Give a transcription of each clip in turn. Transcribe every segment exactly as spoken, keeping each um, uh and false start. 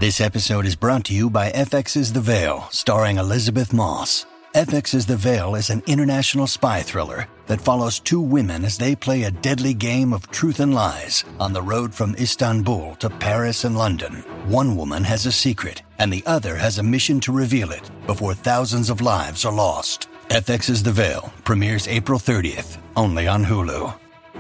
This episode is brought to you by F X's The Veil, starring Elizabeth Moss. F X's The Veil is an international spy thriller that follows two women as they play a deadly game of truth and lies on the road from Istanbul to Paris and London. One woman has a secret, and the other has a mission to reveal it before thousands of lives are lost. F X's The Veil premieres April thirtieth, only on Hulu.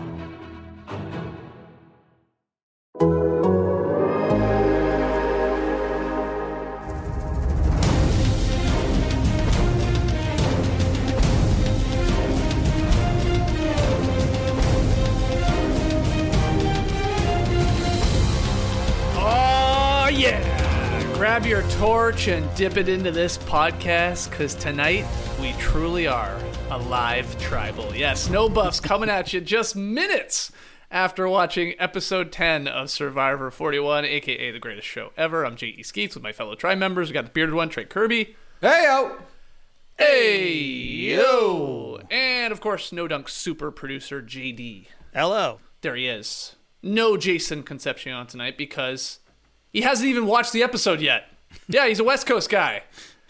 Grab your torch and dip it into this podcast, because tonight we truly are a live tribal. Yes, No Buffs coming at you just minutes after watching episode ten of Survivor forty-one, aka the greatest show ever. I'm J E Skeets with my fellow tribe members. We got the bearded one, Trey Kirby. Hey yo! Hey yo! And of course, No Dunk super producer J D. Hello. There he is. No Jason Concepcion tonight because he hasn't even watched the episode yet. Yeah, he's a West Coast guy.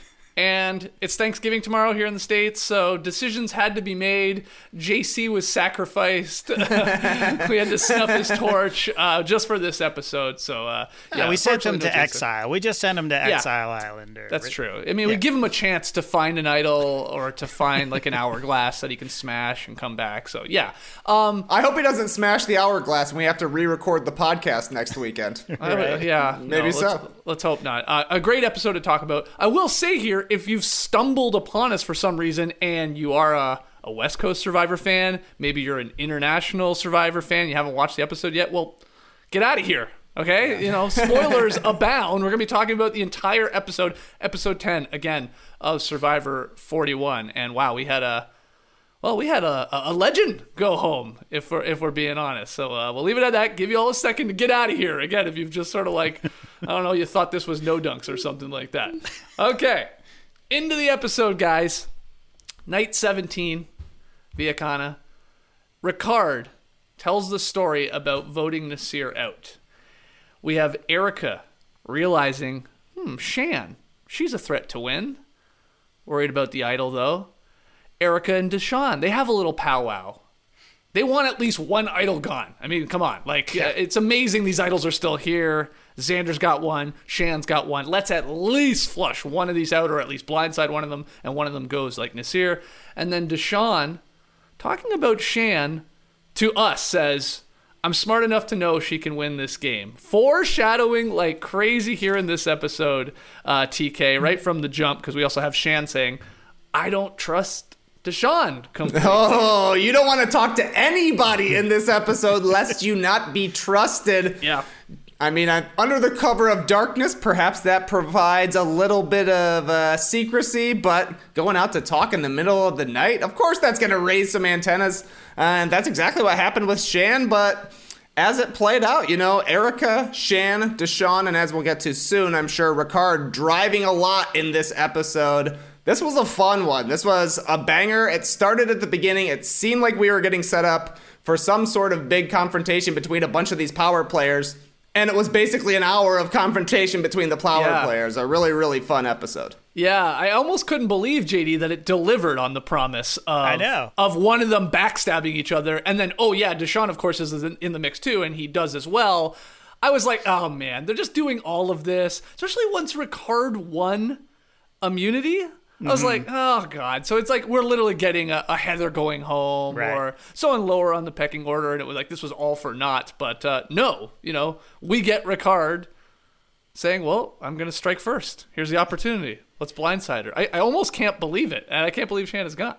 And it's Thanksgiving tomorrow here in the States, so decisions had to be made. J C was sacrificed. We had to snuff his torch uh, just for this episode. So uh, yeah, yeah, we sent him no to Jason. exile. We just sent him to Yeah. Exile Island. Or, That's true. I mean, yeah. we give him a chance to find an idol or to find like an hourglass that he can smash and come back. So yeah. Um, I hope he doesn't smash the hourglass and we have to re-record the podcast next weekend. Uh, yeah, Maybe no, so. Let's, let's hope not. Uh, a great episode to talk about. I will say here, if you've stumbled upon us for some reason and you are a, a West Coast Survivor fan, maybe you're an international Survivor fan, you haven't watched the episode yet, well, get out of here. Okay, yeah. You know, spoilers abound. We're gonna be talking about the entire episode, episode ten again of Survivor forty-one. And wow, we had a Well, we had a, a legend go home, if we're if we're being honest. So uh, we'll leave it at that. Give you all a second to get out of here. Again, if you've just sort of like, I don't know, you thought this was No Dunks or something like that. Okay, into the episode, guys. Night seventeen, Viacana. Ricard tells the story about voting Naseer out. We have Erica realizing, hmm, Shan, she's a threat to win. Worried about the idol, though. Erica and Deshawn, they have a little powwow. They want at least one idol gone. I mean, come on. Like, yeah. uh, it's amazing these idols are still here. Xander's got one. Shan's got one. Let's at least flush one of these out, or at least blindside one of them, and one of them goes like Naseer. And then Deshawn, talking about Shan, to us says, I'm smart enough to know she can win this game. Foreshadowing like crazy here in this episode, uh, T K, right from the jump, because we also have Shan saying, I don't trust Deshawn completely. Oh, you don't want to talk to anybody in this episode lest you not be trusted. Yeah. I mean, I'm under the cover of darkness, perhaps that provides a little bit of uh, secrecy, but going out to talk in the middle of the night, of course that's going to raise some antennas, uh, and that's exactly what happened with Shan, but as it played out, you know, Erica, Shan, Deshawn, and as we'll get to soon, I'm sure Ricard driving a lot in this episode. This was a fun one. This was a banger. It started at the beginning. It seemed like we were getting set up for some sort of big confrontation between a bunch of these power players. And it was basically an hour of confrontation between the power yeah. players. A really, really fun episode. Yeah, I almost couldn't believe, J D, that it delivered on the promise of, I know. of one of them backstabbing each other. And then, oh yeah, Deshawn, of course, is in, in the mix too, and he does as well. I was like, oh man, they're just doing all of this. Especially once Ricard won immunity. I was mm-hmm. like, oh, God. So it's like we're literally getting a, a Heather going home right. or someone lower on the pecking order. And it was like, this was all for naught. But uh, no, you know, we get Ricard saying, well, I'm going to strike first. Here's the opportunity. Let's blindside her. I, I almost can't believe it. And I can't believe Shan is gone.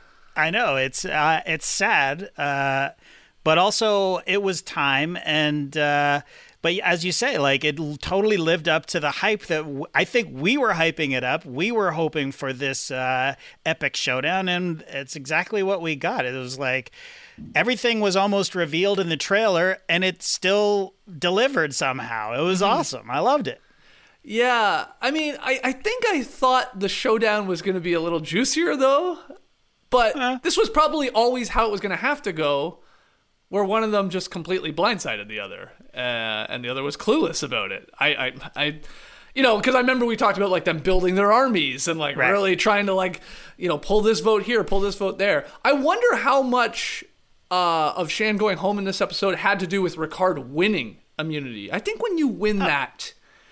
I know. It's uh, it's sad. Uh, but also it was time. And uh, but as you say, like it totally lived up to the hype that w- I think we were hyping it up. We were hoping for this uh, epic showdown. And it's exactly what we got. It was like everything was almost revealed in the trailer and it still delivered somehow. It was mm-hmm. awesome. I loved it. Yeah. I mean, I, I think I thought the showdown was going to be a little juicier, though. But uh. this was probably always how it was going to have to go. where one of them just completely blindsided the other, uh, and the other was clueless about it. I, I, I you know, because I remember we talked about like them building their armies and like right. really trying to like, you know, pull this vote here, pull this vote there. I wonder how much uh, of Shan going home in this episode had to do with Ricard winning immunity. I think when you win huh. that,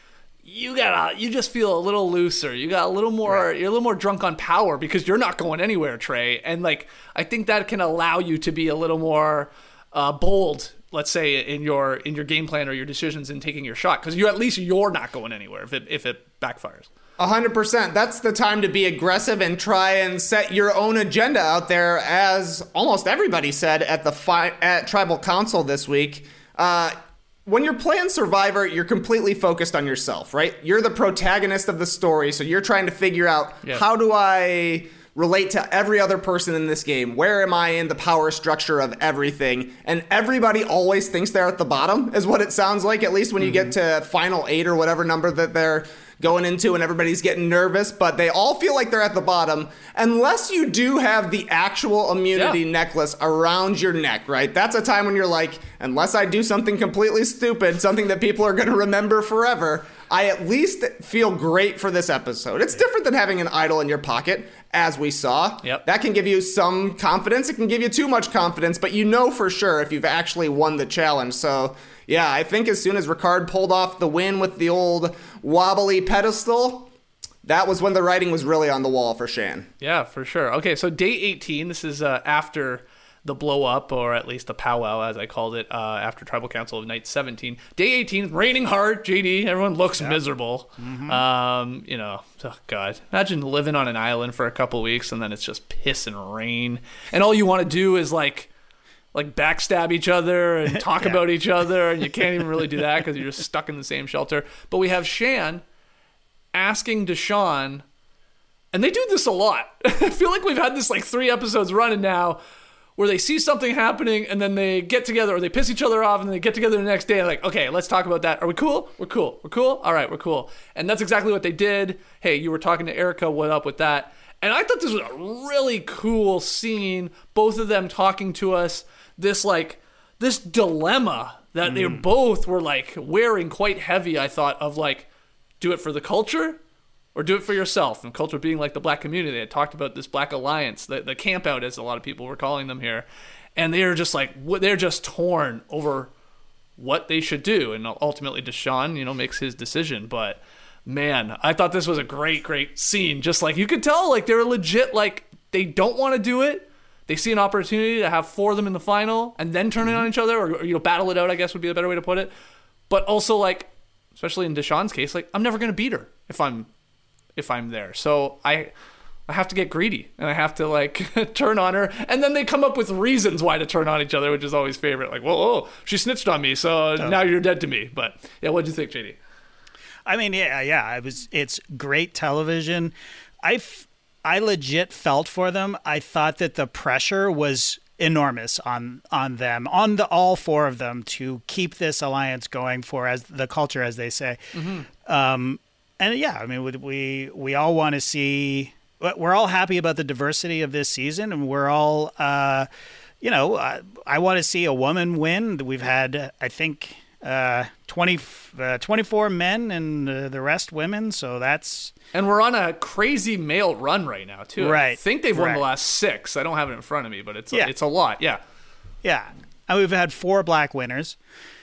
you got you just feel a little looser. You got a little more. Right. You're a little more drunk on power because you're not going anywhere, Trey. And like I think that can allow you to be a little more uh, bold. Let's say in your in your game plan or your decisions in taking your shot, because you at least you're not going anywhere if it if it backfires. A hundred percent. That's the time to be aggressive and try and set your own agenda out there, as almost everybody said at the fi- at Tribal Council this week. Uh, When you're playing Survivor, you're completely focused on yourself, right? You're the protagonist of the story, so you're trying to figure out yeah. how do I relate to every other person in this game? Where am I in the power structure of everything? And everybody always thinks they're at the bottom, is what it sounds like, at least when mm-hmm. you get to final eight or whatever number that they're going into, and everybody's getting nervous, but they all feel like they're at the bottom unless you do have the actual immunity yeah. necklace around your neck, right? That's a time when you're like, unless I do something completely stupid, something that people are going to remember forever, I at least feel great for this episode. It's different than having an idol in your pocket, as we saw. Yep. That can give you some confidence. It can give you too much confidence, but you know for sure if you've actually won the challenge. So yeah, I think as soon as Ricard pulled off the win with the old wobbly pedestal, that was when the writing was really on the wall for Shan. Yeah, for sure. Okay, so day eighteen, this is uh, after the blow up, or at least the powwow, as I called it, uh, after Tribal Council of night seventeen. Day eighteen, raining hard, J D, everyone looks yeah. miserable. Mm-hmm. Um, you know, oh God, imagine living on an island for a couple weeks and then it's just piss and rain. And all you want to do is like, like backstab each other and talk yeah. about each other, and you can't even really do that because you're just stuck in the same shelter. But we have Shan asking Deshawn, and they do this a lot. I feel like we've had this like three episodes running now, where they see something happening and then they get together, or they piss each other off and then they get together the next day and like, okay, let's talk about that. Are we cool? We're cool. We're cool? All right, we're cool. And that's exactly what they did. Hey, you were talking to Erica, what up with that? And I thought this was a really cool scene, both of them talking to us, this like, this dilemma that mm. they both were like wearing quite heavy, I thought, of like, do it for the culture or do it for yourself. And culture being like the black community. They had talked about this black alliance, the, the camp out, as a lot of people were calling them here. And they're just like, they're just torn over what they should do. And ultimately Deshawn, you know, makes his decision. But man, I thought this was a great, great scene. Just like, you could tell like they're legit, like they don't want to do it. They see an opportunity to have four of them in the final and then turn it on each other, or, or you know, battle it out, I guess would be a better way to put it. But also like, especially in Deshawn's case, like I'm never going to beat her if I'm, if I'm there. So I I have to get greedy and I have to like turn on her. And then they come up with reasons why to turn on each other, which is always favorite. Like, whoa, whoa she snitched on me, so oh. now you're dead to me. But yeah, what'd you think, J D? I mean, yeah, yeah, it was, it's great television. I, I legit felt for them. I thought that the pressure was enormous on on them, on the all four of them, to keep this alliance going for as the culture, as they say. Mm-hmm. Um, and yeah, I mean, we we all want to see. We're all happy about the diversity of this season, and we're all, uh, you know, I, I want to see a woman win. We've had, I think, uh, twenty, uh, twenty-four men and uh, the rest women, so that's... And we're on a crazy male run right now, too. Right. I think they've won right. the last six. I don't have it in front of me, but it's a, yeah. it's a lot, yeah. Yeah. And we've had four black winners.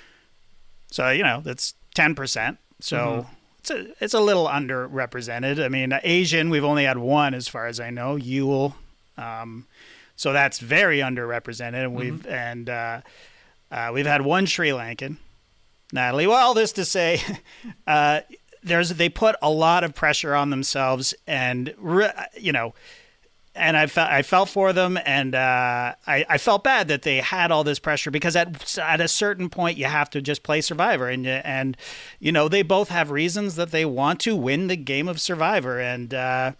So, you know, that's ten percent. So... Mm-hmm. It's a, it's a little underrepresented. I mean, Asian, we've only had one as far as I know, Yule. Um, so that's very underrepresented. And we've mm-hmm. and uh, uh, we've had one Sri Lankan, Natalie. Well, all this to say, uh, there's they put a lot of pressure on themselves, and re- you know, and I felt I felt for them, and uh, I, I felt bad that they had all this pressure, because at at a certain point you have to just play Survivor, and and you know they both have reasons that they want to win the game of Survivor, and uh,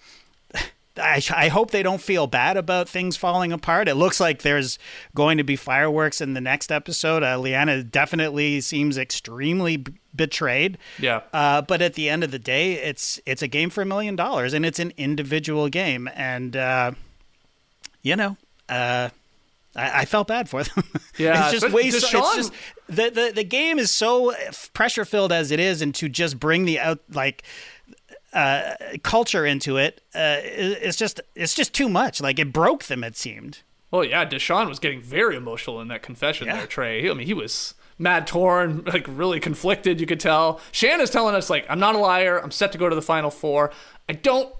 I I hope they don't feel bad about things falling apart. It looks like there's going to be fireworks in the next episode. Uh, Liana definitely seems extremely b- betrayed. Yeah. Uh, but at the end of the day, it's it's a game for a million dollars, and it's an individual game, and uh, you know, uh, I, I felt bad for them. Yeah, it's just but way. So, Deshaun- it's just the, the the game is so pressure filled as it is, and to just bring the out like uh, culture into it, uh, it's just it's just too much. Like it broke them. It seemed. Well, yeah, Deshaun was getting very emotional in that confession Yeah. there, Trey. I mean, he was mad torn, like really conflicted, you could tell. Shanna's telling us, like, I'm not a liar. I'm set to go to the Final Four. I don't...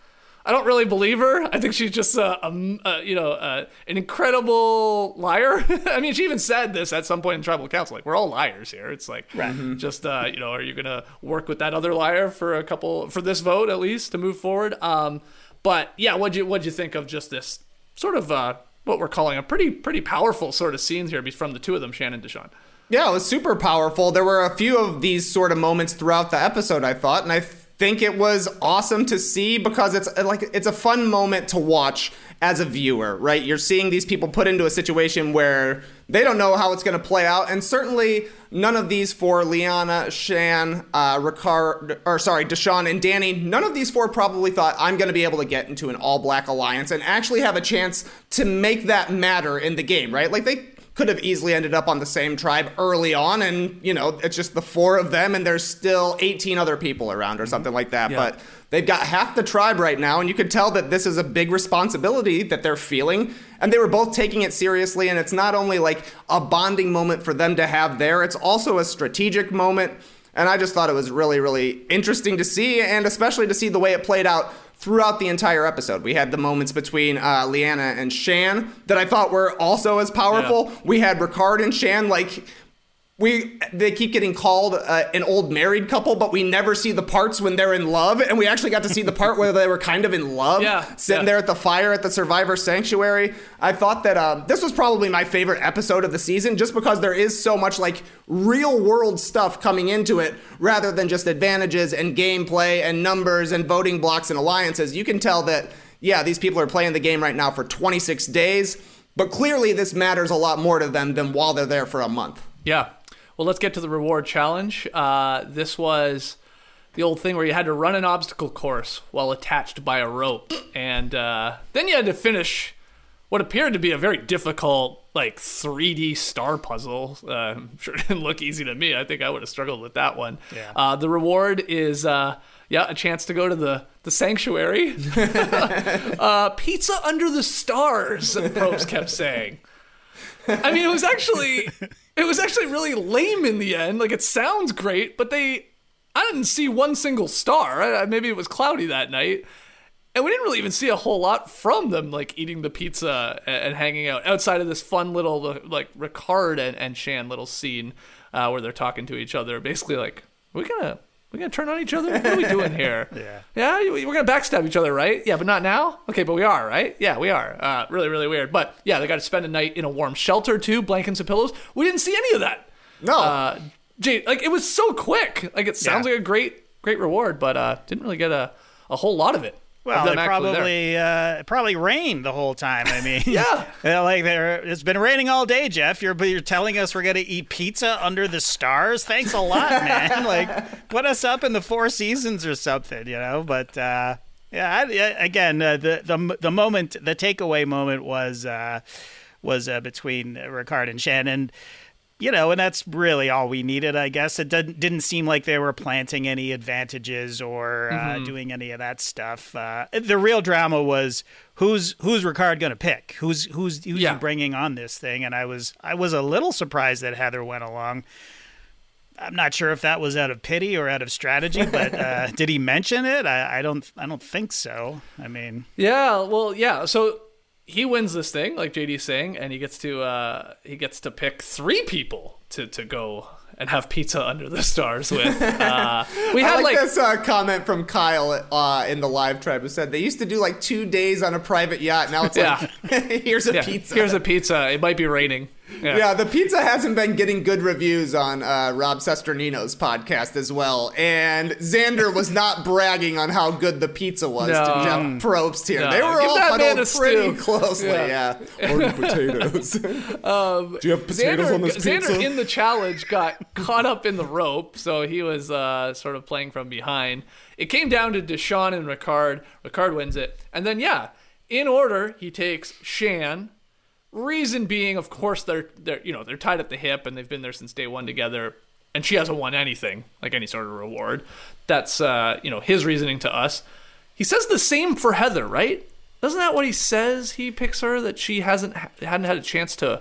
I don't really believe her. I think she's just, uh, um, uh, you know, uh, an incredible liar. I mean, she even said this at some point in tribal council. Like, we're all liars here. It's like, right. just, uh, you know, are you going to work with that other liar for a couple, for this vote at least to move forward? Um, but yeah, what'd you, what'd you think of just this sort of, uh, what we're calling a pretty, pretty powerful sort of scenes here from the two of them, Shannon and Deshaun? Yeah, it was super powerful. There were a few of these sort of moments throughout the episode, I thought, and I think it was awesome to see because it's like it's a fun moment to watch as a viewer, right? You're seeing these people put into a situation where they don't know how it's going to play out, and certainly none of these four, Liana, Shan, uh, Ricard, or sorry, Deshaun and Danny, none of these four probably thought I'm going to be able to get into an all-black alliance and actually have a chance to make that matter in the game, right? Like they could have easily ended up on the same tribe early on, and, you know, it's just the four of them, and there's still eighteen other people around or something like that. Yeah. But they've got half the tribe right now, and you could tell that this is a big responsibility that they're feeling, and they were both taking it seriously, and it's not only like a bonding moment for them to have there, it's also a strategic moment, and I just thought it was really, really interesting to see, and especially to see the way it played out throughout the entire episode. We had the moments between uh, Liana and Shan that I thought were also as powerful. Yeah. We had Ricard and Shan, like, we they keep getting called uh, an old married couple, but we never see the parts when they're in love, and we actually got to see the part where they were kind of in love, yeah, sitting yeah. there at the fire at the Survivor Sanctuary. I thought that uh, this was probably my favorite episode of the season, just because there is so much like real world stuff coming into it, rather than just advantages and gameplay and numbers and voting blocks and alliances. You can tell that, yeah, these people are playing the game right now for twenty-six days, but clearly this matters a lot more to them than while they're there for a month. Yeah. Well, let's get to the reward challenge. Uh, this was the old thing where you had to run an obstacle course while attached by a rope. And uh, then you had to finish what appeared to be a very difficult, like, three D star puzzle. Uh, I'm sure it didn't look easy to me. I think I would have struggled with that one. Yeah. Uh, the reward is, uh, yeah, a chance to go to the, the sanctuary. uh, pizza under the stars, Probst kept saying. I mean, it was actually... It was actually really lame in the end. Like, it sounds great, but they... I didn't see one single star. Right? Maybe it was cloudy that night. And we didn't really even see a whole lot from them, like, eating the pizza and, and hanging out, outside of this fun little, like, Ricard and, and Shan little scene uh, where they're talking to each other. Basically, like, are we gonna... we gonna turn on each other? What are we doing here? yeah. Yeah, we're gonna backstab each other, right? Yeah, but not now? Okay, but we are, right? Yeah, we are. Uh, really, really weird. But yeah, they got to spend a night in a warm shelter too, blankets and pillows. We didn't see any of that. No. Uh, Jay, like, it was so quick. Like, it sounds Yeah. like a great, great reward, but uh, didn't really get a, a whole lot of it. Well, it probably uh, it probably rained the whole time. I mean, yeah, like there, it's been raining all day, Jeff. You're you're telling us we're gonna eat pizza under the stars? Thanks a lot, man. Like, put us up in the Four Seasons or something, you know. But uh, yeah, I, again, uh, the the the moment, the takeaway moment was uh, was uh, between Ricard and Shannon. You know, and that's really all we needed, I guess. It didn't, didn't seem like they were planting any advantages or uh, mm-hmm. doing any of that stuff. Uh, the real drama was who's who's Ricard going to pick? Who's who's who's yeah. he bringing on this thing? And I was I was a little surprised that Heather went along. I'm not sure if that was out of pity or out of strategy, but uh, did he mention it? I, I don't I don't think so. I mean, yeah, well, yeah. So he wins this thing, like J D's saying, and he gets to uh, he gets to pick three people to, to go and have pizza under the stars with. Uh, we had I like, like this uh, comment from Kyle uh, in the live tribe who said they used to do like two days on a private yacht. Now it's yeah. like here's a yeah, pizza. Here's a pizza. It might be raining. Yeah. yeah, the pizza hasn't been getting good reviews on uh, Rob Sesternino's podcast as well. And Xander was not bragging on how good the pizza was no. to Jeff Probst here. No. They were Give all huddled pretty stew. closely. Yeah. yeah. Or potatoes. um, Do you have potatoes Xander, on this pizza? Xander in the challenge got caught up in the rope, so he was uh, sort of playing from behind. It came down to Deshaun and Ricard. Ricard wins it. And then, yeah, in order, he takes Shan, Reason being, of course, they're they're you know they're tied at the hip and they've been there since day one together, and she hasn't won anything like any sort of reward. That's uh, you know his reasoning to us. He says the same for Heather, right? Isn't that what he says? He picks her that she hasn't hadn't had a chance to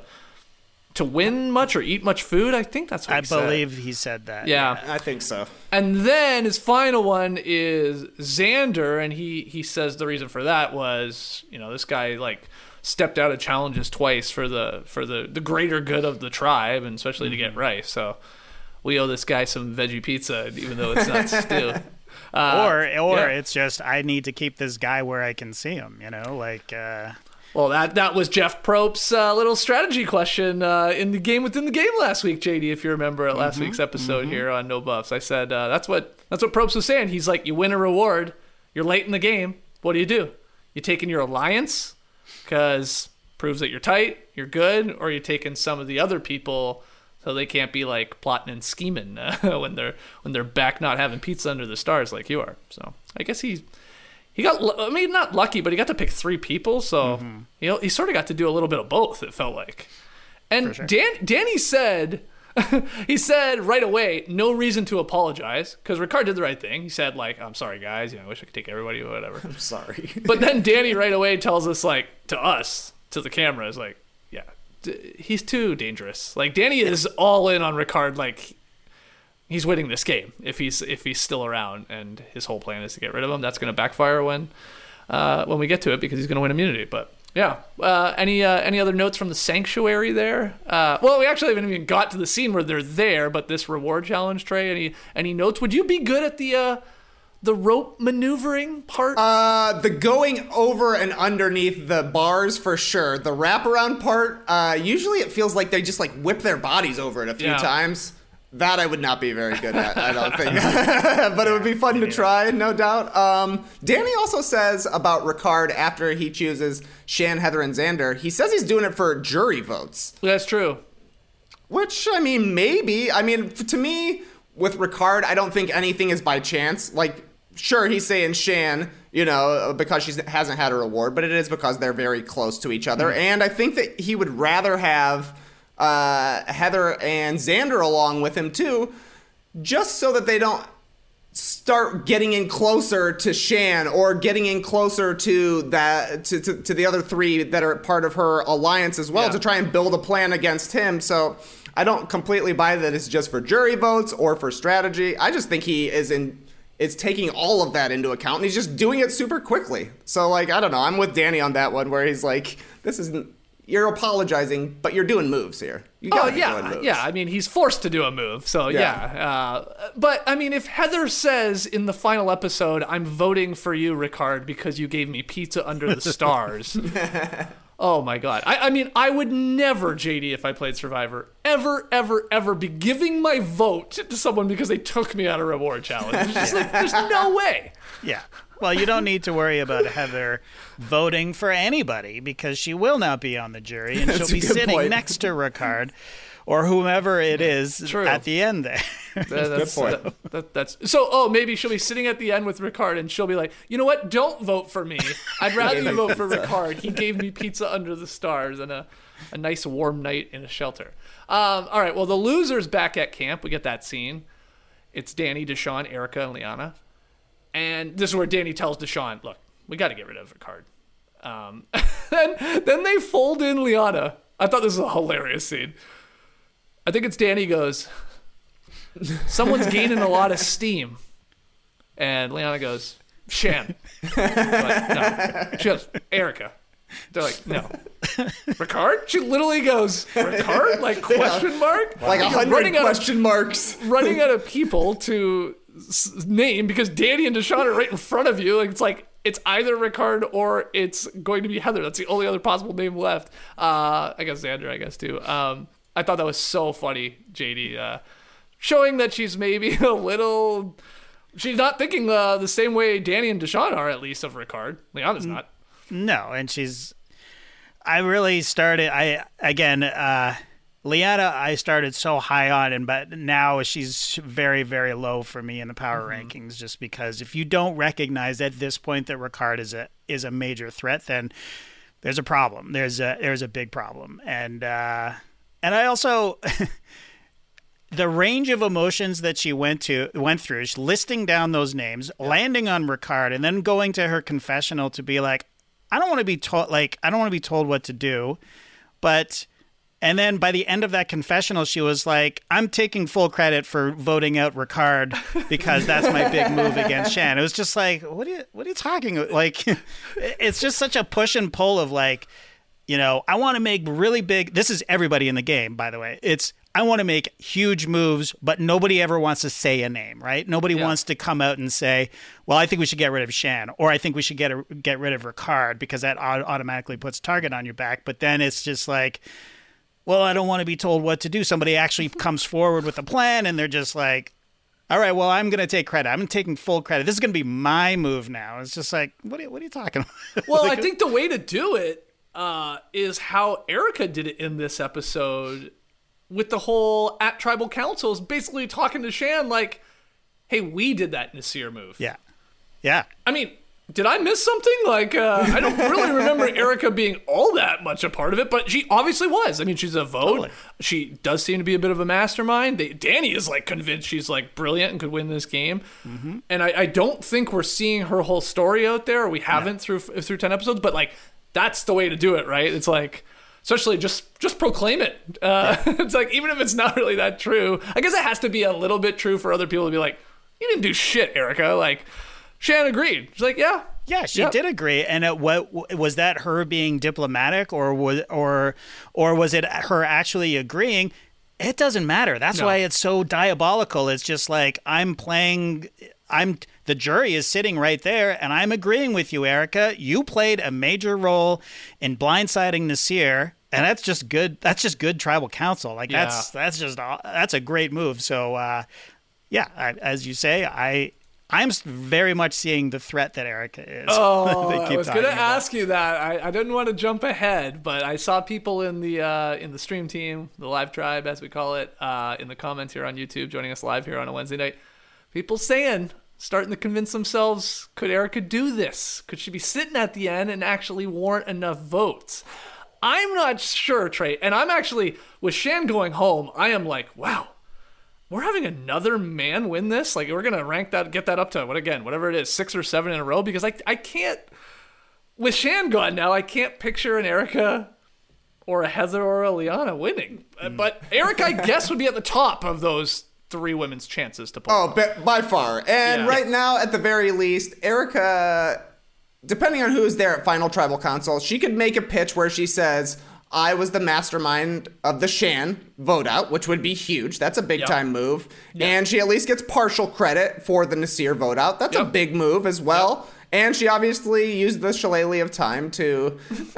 to win much or eat much food. I think that's what I he said. believe he said that. Yeah. I think so. And then his final one is Xander, and he he says the reason for that was you know this guy like. stepped out of challenges twice for the for the, the greater good of the tribe, and especially mm-hmm. to get rice. So we owe this guy some veggie pizza, even though it's not stew. Uh, or or yeah. it's just I need to keep this guy where I can see him. You know, like. Uh... Well, that that was Jeff Probst's uh, little strategy question uh, in the game within the game last week, J D. If you remember at last mm-hmm. week's episode mm-hmm. here on No Buffs, I said uh, that's what that's what Probst was saying. He's like, you win a reward, you're late in the game. What do you do? You taking your alliance? Because proves that you're tight, you're good, or you're taking some of the other people so they can't be like plotting and scheming uh, when they're when they're back not having pizza under the stars like you are. So I guess he he got I mean not lucky, but he got to pick three people, so mm-hmm. you know he sort of got to do a little bit of both. It felt like, and sure. Dan Danny said. he said right away, no reason to apologize, because Ricard did the right thing. He said, like, I'm sorry, guys. You know, I wish I could take everybody or whatever. I'm sorry. But then Danny right away tells us, like, to us, to the camera, is like, yeah, d- he's too dangerous. Like, Danny is all in on Ricard. Like, he's winning this game if he's if he's still around, and his whole plan is to get rid of him. That's going to backfire when uh, when we get to it, because he's going to win immunity. But yeah. Uh, any uh, any other notes from the sanctuary there? Uh, well, we actually haven't even got to the scene where they're there, but this reward challenge, Trey. Any any notes? Would you be good at the uh, the rope maneuvering part? Uh, the going over and underneath the bars for sure. The wraparound part. Uh, usually it feels like they just like whip their bodies over it a few yeah. times. That I would not be very good at, I don't think. But it would be fun to try, no doubt. Um, Danny also says about Ricard after he chooses Shan, Heather, and Xander, he says he's doing it for jury votes. That's true. Which, I mean, maybe. I mean, to me, with Ricard, I don't think anything is by chance. Like, sure, he's saying Shan, you know, because she hasn't had a reward, but it is because they're very close to each other. Mm-hmm. And I think that he would rather have uh, Heather and Xander along with him too, just so that they don't start getting in closer to Shan or getting in closer to that to, to, to the other three that are part of her alliance as well, yeah. to try and build a plan against him. So I don't completely buy that it's just for jury votes or for strategy. I just think he is in it's taking all of that into account, and he's just doing it super quickly. So, like, I don't know. I'm with Danny on that one, where he's like, this isn't, you're apologizing, but you're doing moves here. You oh, yeah. Yeah, I mean, he's forced to do a move. So, yeah. yeah. Uh, but, I mean, if Heather says in the final episode, I'm voting for you, Ricard, because you gave me pizza under the stars. Oh, my God. I, I mean, I would never, J D, if I played Survivor, ever, ever, ever be giving my vote to someone because they took me on a reward challenge. It's just like, there's no way. Yeah. Well, you don't need to worry about Heather voting for anybody because she will not be on the jury, and she'll be sitting point. next to Ricard or whomever it is True. at the end there. That, that's, Good point. That, that, that's so. Oh, maybe she'll be sitting at the end with Ricard, and she'll be like, "You know what? Don't vote for me. I'd rather you vote for Ricard. He gave me pizza under the stars and a, a nice warm night in a shelter." Um, all right. Well, the losers back at camp. We get that scene. It's Danny, Deshawn, Erica, and Liana. And this is where Danny tells Deshawn, "Look, we got to get rid of Ricard." Um, then, then they fold in Liana. I thought this was a hilarious scene. I think it's Danny goes, someone's gaining a lot of steam. And Liana goes, Shan. Like, no. She goes, Erica. They're like, no. Ricard? She literally goes, Ricard? Like, question mark? Like a hundred question of, marks. Running out of people to s- name because Danny and Deshawn are right in front of you. Like, it's like, it's either Ricard or it's going to be Heather. That's the only other possible name left. Uh, I guess Xander, I guess, too. Um, I thought that was so funny, J D, uh, showing that she's maybe a little... She's not thinking uh, the same way Danny and Deshawn are, at least, of Ricard. Liana's not. No, and she's... I really started... I Again, uh, Liana, I started so high on, and but now she's very, very low for me in the power mm-hmm. rankings, just because if you don't recognize at this point that Ricard is a is a major threat, then... there's a problem. There's a there's a big problem, and uh, and I also the range of emotions that she went to went through, listing down those names, landing on Ricard, and then going to her confessional to be like, I don't want to be told like I don't want to be told what to do, but. And then by the end of that confessional, she was like, I'm taking full credit for voting out Ricard because that's my big move against Shan. It was just like, what are you, what are you talking about? Like, it's just such a push and pull of like, you know, I want to make really big. This is everybody in the game, by the way. It's I want to make huge moves, but nobody ever wants to say a name, right? Nobody yeah. wants to come out and say, well, I think we should get rid of Shan, or I think we should get a, get rid of Ricard because that automatically puts target on your back. But then it's just like, well, I don't want to be told what to do. Somebody actually comes forward with a plan, and they're just like, all right, well, I'm going to take credit. I'm taking full credit. This is going to be my move now. It's just like, what are you, what are you talking about? Well, like, I think the way to do it uh, is how Erica did it in this episode with the whole at Tribal Councils, basically talking to Shan like, hey, we did that Nasir move. Yeah. Yeah. I mean, did I miss something? Like, uh, I don't really remember Erica being all that much a part of it, but she obviously was. I mean, she's a vote. Totally. She does seem to be a bit of a mastermind. They, Danny is like convinced she's like brilliant and could win this game. Mm-hmm. And I, I don't think we're seeing her whole story out there. Or we haven't no. through through ten episodes, but like that's the way to do it, right? It's like, especially just just proclaim it. Uh, yeah. It's like, even if it's not really that true, I guess it has to be a little bit true for other people to be like, you didn't do shit, Erica. Like, Shan agreed. She's like, yeah. Yeah, she yep. did agree. And it, what was that her being diplomatic, or was or or was it her actually agreeing? It doesn't matter. That's no. why it's so diabolical. It's just like, I'm playing I'm the jury is sitting right there, and I'm agreeing with you, Erica. You played a major role in blindsiding Nasir, and that's just good. That's just good tribal counsel. Like yeah. that's that's just that's a great move. So uh, yeah, I, as you say, I. I'm very much seeing the threat that Erica is. Oh, I was going to ask you that. I, I didn't want to jump ahead, but I saw people in the uh, in the stream team, the live tribe, as we call it, uh, in the comments here on YouTube, joining us live here on a Wednesday night. People saying, starting to convince themselves, could Erica do this? Could she be sitting at the end and actually warrant enough votes? I'm not sure, Trey. And I'm actually, with Shan going home, I am like, wow. We're having another man win this? Like, we're going to rank that, get that up to, what again, whatever it is, six or seven in a row? Because I I can't, with Shan gone now, I can't picture an Erica or a Heather or a Liana winning. Mm. But Erica, I guess, would be at the top of those three women's chances to pull. Oh, by, by far. And yeah. right now, at the very least, Erica, depending on who's there at Final Tribal Council, she could make a pitch where she says, I was the mastermind of the Shan vote out, which would be huge. That's a big yep. time move. Yep. And she at least gets partial credit for the Nasir vote out. That's yep. a big move as well. Yep. And she obviously used the shillelagh of time to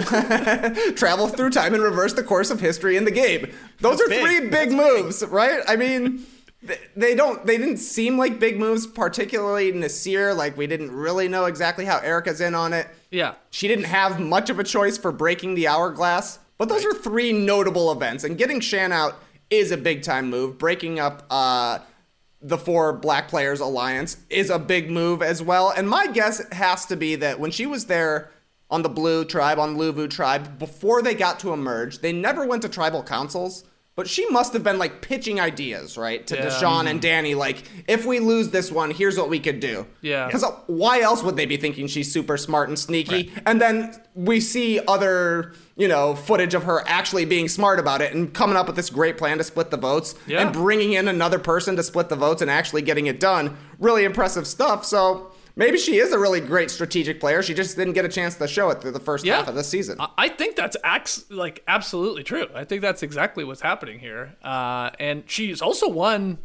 travel through time and reverse the course of history in the game. Those That's are big. three big That's moves, big. right? I mean, they don't they didn't seem like big moves, particularly Nasir. Like, we didn't really know exactly how Erica's in on it. Yeah. She didn't have much of a choice for breaking the hourglass. But those right. are three notable events, and getting Shan out is a big-time move. Breaking up uh, the four Black Players Alliance is a big move as well. And my guess has to be that when she was there on the Blue Tribe, on Luvu Tribe, before they got to emerge, they never went to tribal councils. But she must have been, like, pitching ideas, right, to yeah. Deshawn mm-hmm. and Danny, like, if we lose this one, here's what we could do. Yeah. Because why else would they be thinking she's super smart and sneaky? Right. And then we see other, you know, footage of her actually being smart about it and coming up with this great plan to split the votes yeah. and bringing in another person to split the votes and actually getting it done. Really impressive stuff. So maybe she is a really great strategic player. She just didn't get a chance to show it through the first yeah. half of the season. I think that's ax- like absolutely true. I think that's exactly what's happening here. Uh, and she's also won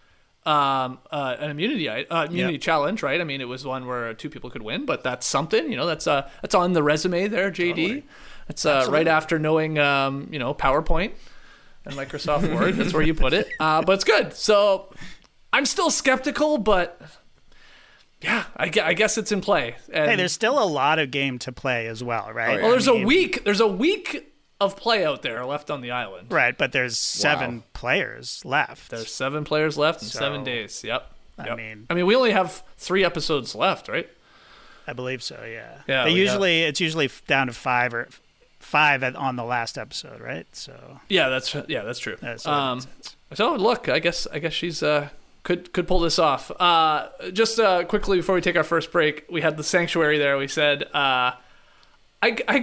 um, uh, an immunity uh, immunity yep. challenge, right? I mean, it was one where two people could win, but that's something. You know, that's uh, that's on the resume there, J D. Totally. It's uh, right after knowing, um, you know, PowerPoint and Microsoft Word. That's where you put it. Uh, but it's good. So I'm still skeptical, but. Yeah, I, I guess it's in play. And hey, there's still a lot of game to play as well, right? Oh, yeah. Well, there's I mean, a week. There's a week of play out there left on the island. Right, but there's seven wow. players left. There's seven players left in so, seven days. Yep. I yep. mean, I mean, we only have three episodes left, right? I believe so. Yeah. Yeah. They usually have... it's usually down to five or five at, on the last episode, right? So yeah, that's yeah, that's true. That's um, so look, I guess I guess she's uh, could could pull this off. Uh, just uh, quickly before we take our first break, we had the sanctuary there. We said, uh, I, I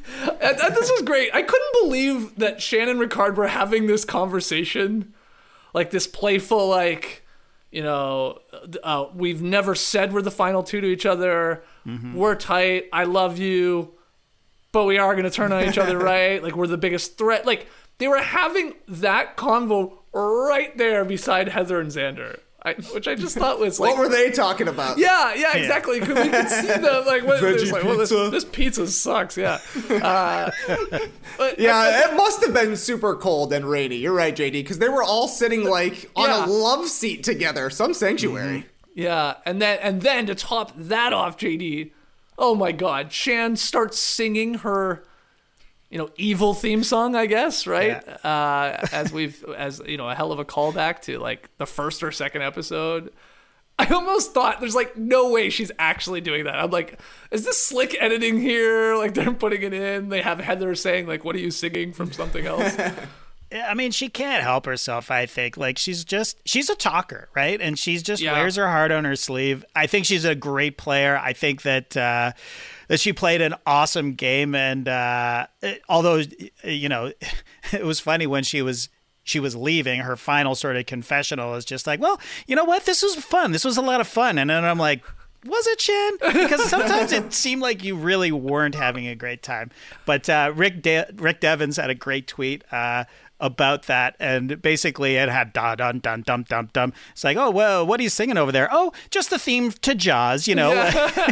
this was great. I couldn't believe that Shannon and Ricard were having this conversation, like this playful, like, you know, uh, we've never said we're the final two to each other. Mm-hmm. We're tight. I love you. But we are going to turn on each other, right? Like, we're the biggest threat. Like, they were having that convo right there beside Heather and Xander, I, which I just thought was like... What were they talking about? Yeah, yeah, exactly. Because we could see them, like, what, like well, this, this pizza sucks, yeah. Uh, but, yeah, it must have been super cold and rainy. You're right, J D, because they were all sitting, like, on yeah. a love seat together, some sanctuary. Mm-hmm. Yeah, and then and then to top that off, J D... Oh my God! Shan starts singing her, you know, evil theme song. I guess, right? Yeah. Uh, as we've, as you know, a hell of a callback to like the first or second episode. I almost thought there's like no way she's actually doing that. I'm like, is this slick editing here? Like they're putting it in. They have Heather saying like, "What are you singing from something else?" I mean, she can't help herself, I think. Like, she's just, she's a talker, right? And she's just yeah. wears her heart on her sleeve. I think she's a great player. I think that uh, that she played an awesome game. And uh, it, although, you know, it was funny when she was she was leaving, her final sort of confessional is just like, well, you know what? This was fun. This was a lot of fun. And then I'm like, was it, Shan? Because sometimes it seemed like you really weren't having a great time. But uh, Rick De- Rick Devens had a great tweet uh, about that, and basically it had da dun dun dum dum dum. It's like, oh well, what are you singing over there? Oh, just the theme to Jaws, you know.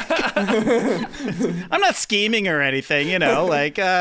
Yeah. I'm not scheming or anything, you know. Like, uh,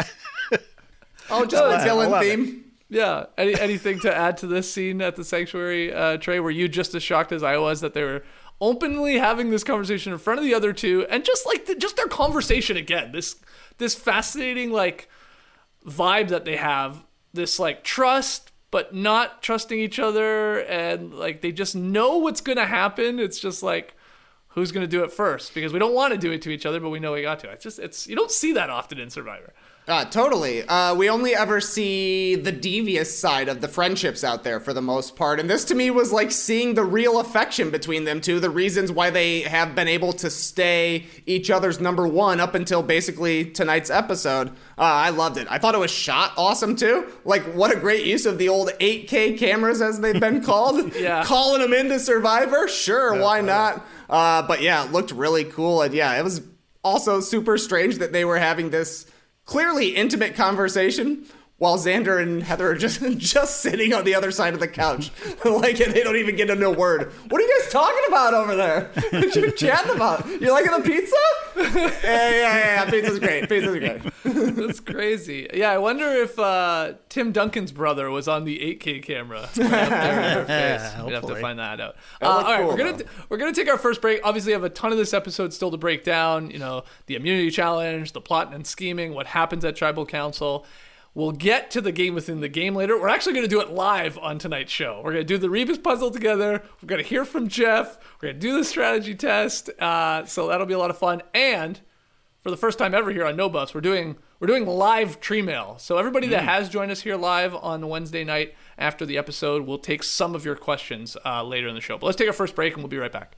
oh, just the villain theme. It. Yeah. Any anything to add to this scene at the sanctuary, uh, Trey? Were you just as shocked as I was that they were openly having this conversation in front of the other two, and just like the, just their conversation again? This this fascinating like vibe that they have. This like trust, but not trusting each other, and like they just know what's gonna happen. It's just like, who's gonna do it first? Because we don't want to do it to each other, but we know we got to. It's just it's you don't see that often in Survivor. Uh, totally. Uh, we only ever see the devious side of the friendships out there for the most part. And this to me was like seeing the real affection between them two, the reasons why they have been able to stay each other's number one up until basically tonight's episode. Uh, I loved it. I thought it was shot awesome too. Like what a great use of the old eight K cameras as they've been called. Yeah. Calling them into Survivor. Sure, yeah, why not? Uh, but yeah, it looked really cool. And yeah, it was also super strange that they were having this clearly intimate conversation while Xander and Heather are just just sitting on the other side of the couch. Like, they don't even get a word. What are you guys talking about over there? What you chatting about? You liking the pizza? yeah, yeah, yeah, yeah. Pizza's great. Pizza's great. That's crazy. Yeah, I wonder if uh, Tim Duncan's brother was on the eight K camera. Right up there in her face. We'd have to find that out. Uh, all right, cool, we're gonna we're gonna take our first break. Obviously, I have a ton of this episode still to break down. You know, the immunity challenge, the plot and scheming, what happens at Tribal Council. We'll get to the game within the game later. We're actually going to do it live on tonight's show. We're going to do the Rebus puzzle together. We're going to hear from Jeff. We're going to do the strategy test. Uh, so that'll be a lot of fun. And for the first time ever here on No Buffs, we're doing we're doing live tree mail. So everybody that has joined us here live on Wednesday night after the episode, we'll take some of your questions uh, later in the show. But let's take our first break, and we'll be right back.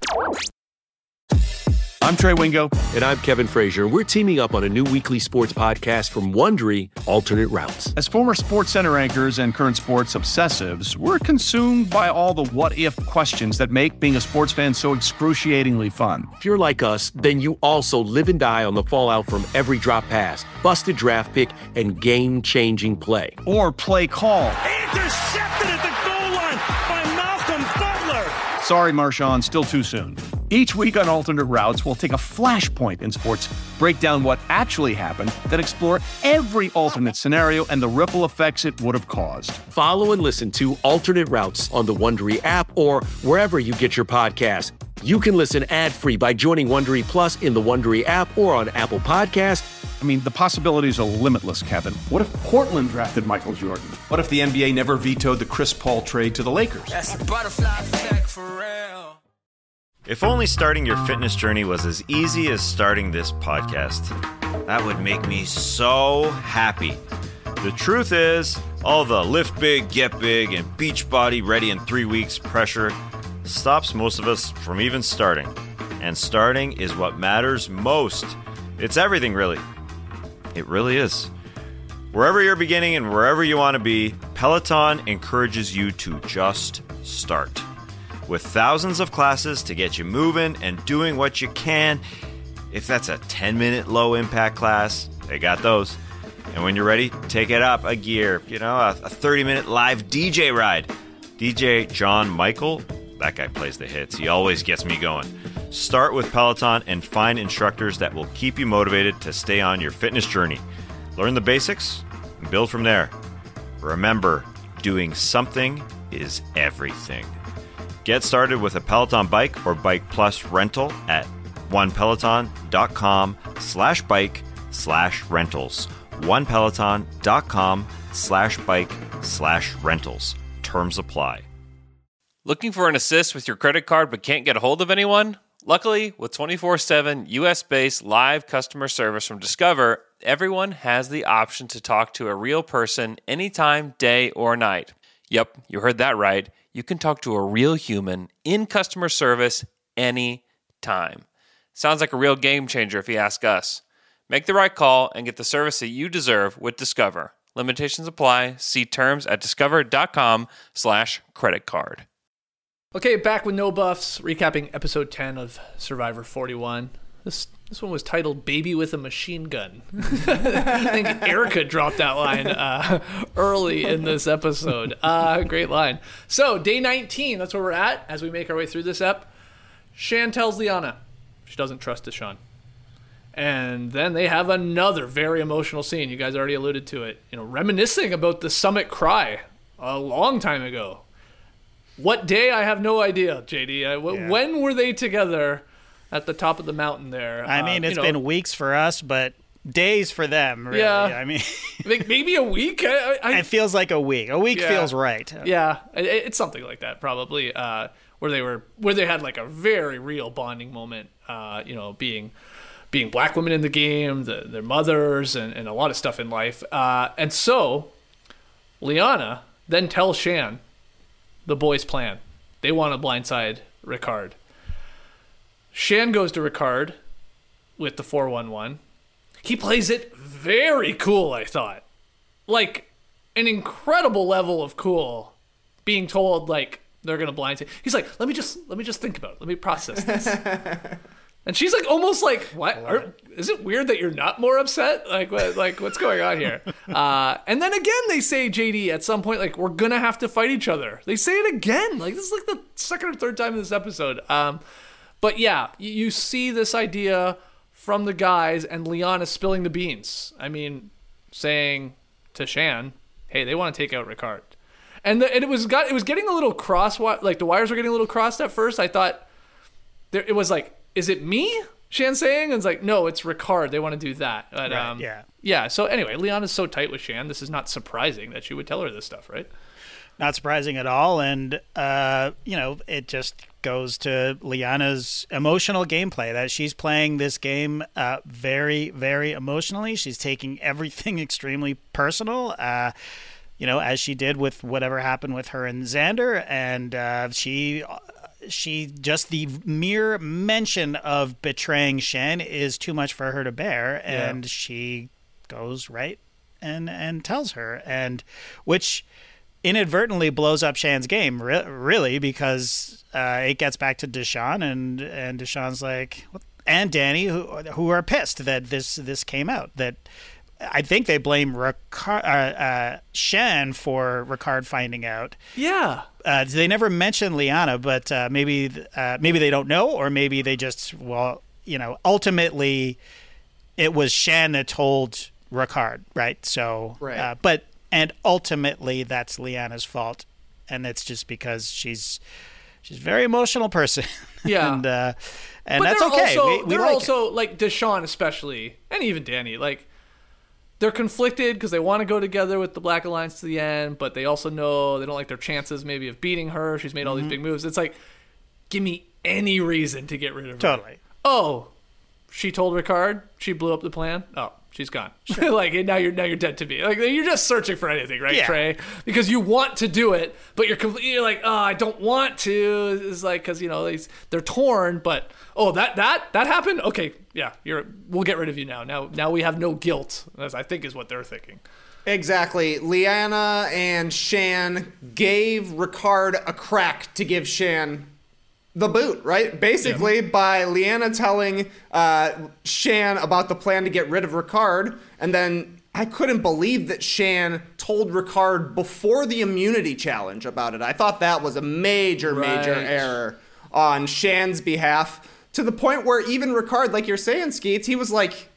I'm Trey Wingo. And I'm Kevin Frazier. We're teaming up on a new weekly sports podcast from Wondery, Alternate Routes. As former SportsCenter anchors and current sports obsessives, we're consumed by all the what-if questions that make being a sports fan so excruciatingly fun. If you're like us, then you also live and die on the fallout from every drop pass, busted draft pick, and game-changing play. Or play call. Intercepted at the goal line by Malcolm Butler. Sorry, Marshawn, still too soon. Each week on Alternate Routes, we'll take a flashpoint in sports, break down what actually happened, then explore every alternate scenario and the ripple effects it would have caused. Follow and listen to Alternate Routes on the Wondery app or wherever you get your podcasts. You can listen ad-free by joining Wondery Plus in the Wondery app or on Apple Podcasts. I mean, the possibilities are limitless, Kevin. What if Portland drafted Michael Jordan? What if the N B A never vetoed the Chris Paul trade to the Lakers? That's a butterfly effect for real. If only starting your fitness journey was as easy as starting this podcast. That would make me so happy. The truth is, all the lift big, get big, and beach body ready in three weeks pressure stops most of us from even starting. And starting is what matters most. It's everything, really. It really is. Wherever you're beginning and wherever you want to be, Peloton encourages you to just start. With thousands of classes to get you moving and doing what you can. If that's a ten-minute low-impact class, they got those. And when you're ready, take it up a gear. You know, a thirty-minute live D J ride. D J John Michael, that guy plays the hits. He always gets me going. Start with Peloton and find instructors that will keep you motivated to stay on your fitness journey. Learn the basics and build from there. Remember, doing something is everything. Get started with a Peloton bike or Bike Plus rental at onepeloton.com slash bike slash rentals. onepeloton.com slash bike slash rentals. Terms apply. Looking for an assist with your credit card but can't get a hold of anyone? Luckily, with twenty-four seven U S-based live customer service from Discover, everyone has the option to talk to a real person anytime, day or night. Yep, you heard that right. You can talk to a real human in customer service anytime. Sounds like a real game changer if you ask us. Make the right call and get the service that you deserve with Discover. Limitations apply. See terms at discover.com slash credit card. Okay, back with No Buffs, recapping episode ten of Survivor forty-one. This this one was titled Baby with a Machine Gun. I think Erica dropped that line uh, early in this episode. Uh, great line. So, day nineteen, that's where we're at as we make our way through this ep. Shan tells Liana she doesn't trust Deshawn. And then they have another very emotional scene. You guys already alluded to it. You know, reminiscing about the Summit Cry a long time ago. What day? I have no idea, J D. I, w- Yeah. When were they together at the top of the mountain there? I mean, uh, it's you know, been weeks for us, but days for them, really. Yeah. I mean, like maybe a week? I, I, it feels like a week. A week Yeah. feels right. Yeah, it, it's something like that probably, uh, where they were, where they had like a very real bonding moment, uh, you know, being being black women in the game, the, their mothers, and, and a lot of stuff in life. Uh, and so, Liana then tells Shan the boys' plan. They want to blindside Ricard. Shan goes to Ricard with the four one one. He plays it very cool, I thought. Like, an incredible level of cool, being told, like, they're going to blindside. He's like, let me just, let me just think about it. Let me process this. And she's like, almost like, what? Are, is it weird that you're not more upset? Like, what, like what's going on here? Uh, and then again, they say, J D, at some point, like, we're going to have to fight each other. They say it again. Like, this is like the second or third time in this episode. Um, but yeah, you, you see this idea from the guys, and Liana spilling the beans. I mean, saying to Shan, hey, they want to take out Ricard. And, the, and it was got it was getting a little cross, like the wires were getting a little crossed at first. I thought there, it was like, is it me? Shan saying? And it's like, no, it's Ricard. They want to do that. But, Right, um, yeah. Yeah. So anyway, Liana's so tight with Shan. This is not surprising that she would tell her this stuff, right? Not surprising at all. And, uh, you know, it just goes to Liana's emotional gameplay, that she's playing this game uh, very, very emotionally. She's taking everything extremely personal, uh, you know, as she did with whatever happened with her and Xander. And uh, she... She just the mere mention of betraying Shan is too much for her to bear, and yeah. she goes right and and tells her, and which inadvertently blows up Shan's game, re- really, because uh, it gets back to Deshawn, and and Deshawn's like, and Danny, who who are pissed that this this came out. That I think they blame Ricard, uh, uh, Shan for Ricard finding out. Yeah. Uh, they never mention Liana, but uh, maybe uh, maybe they don't know, or maybe they just, well, you know, ultimately it was Shan that told Ricard, right? So, right. Uh, but and ultimately that's Liana's fault, and it's just because she's she's a very emotional person. Yeah, and uh, and but that's they're okay. Also, we, we they're like also it. like Deshawn, especially, and even Danny, like. They're conflicted because they want to go together with the Black Alliance to the end, but they also know they don't like their chances maybe of beating her. She's made all Mm-hmm. these big moves. It's like, give me any reason to get rid of her. Totally. Oh, she told Ricard. She blew up the plan. Oh, she's gone. Sure. like now you're now you're dead to me. Like you're just searching for anything, right, yeah. Trey? Because you want to do it, but you're completely you're like, oh, I don't want to. It's like because you know they, they're torn. But oh, that that that happened. Okay, yeah, you're. We'll get rid of you now. Now now we have no guilt. As I think is what they're thinking. Exactly. Liana and Shan gave Ricard a crack to give Shan the boot, right? Basically, yeah. by Liana telling uh, Shan about the plan to get rid of Ricard, and then I couldn't believe that Shan told Ricard before the immunity challenge about it. I thought that was a major, right. major error on Shan's behalf, to the point where even Ricard, like you're saying, Skeets, he was like,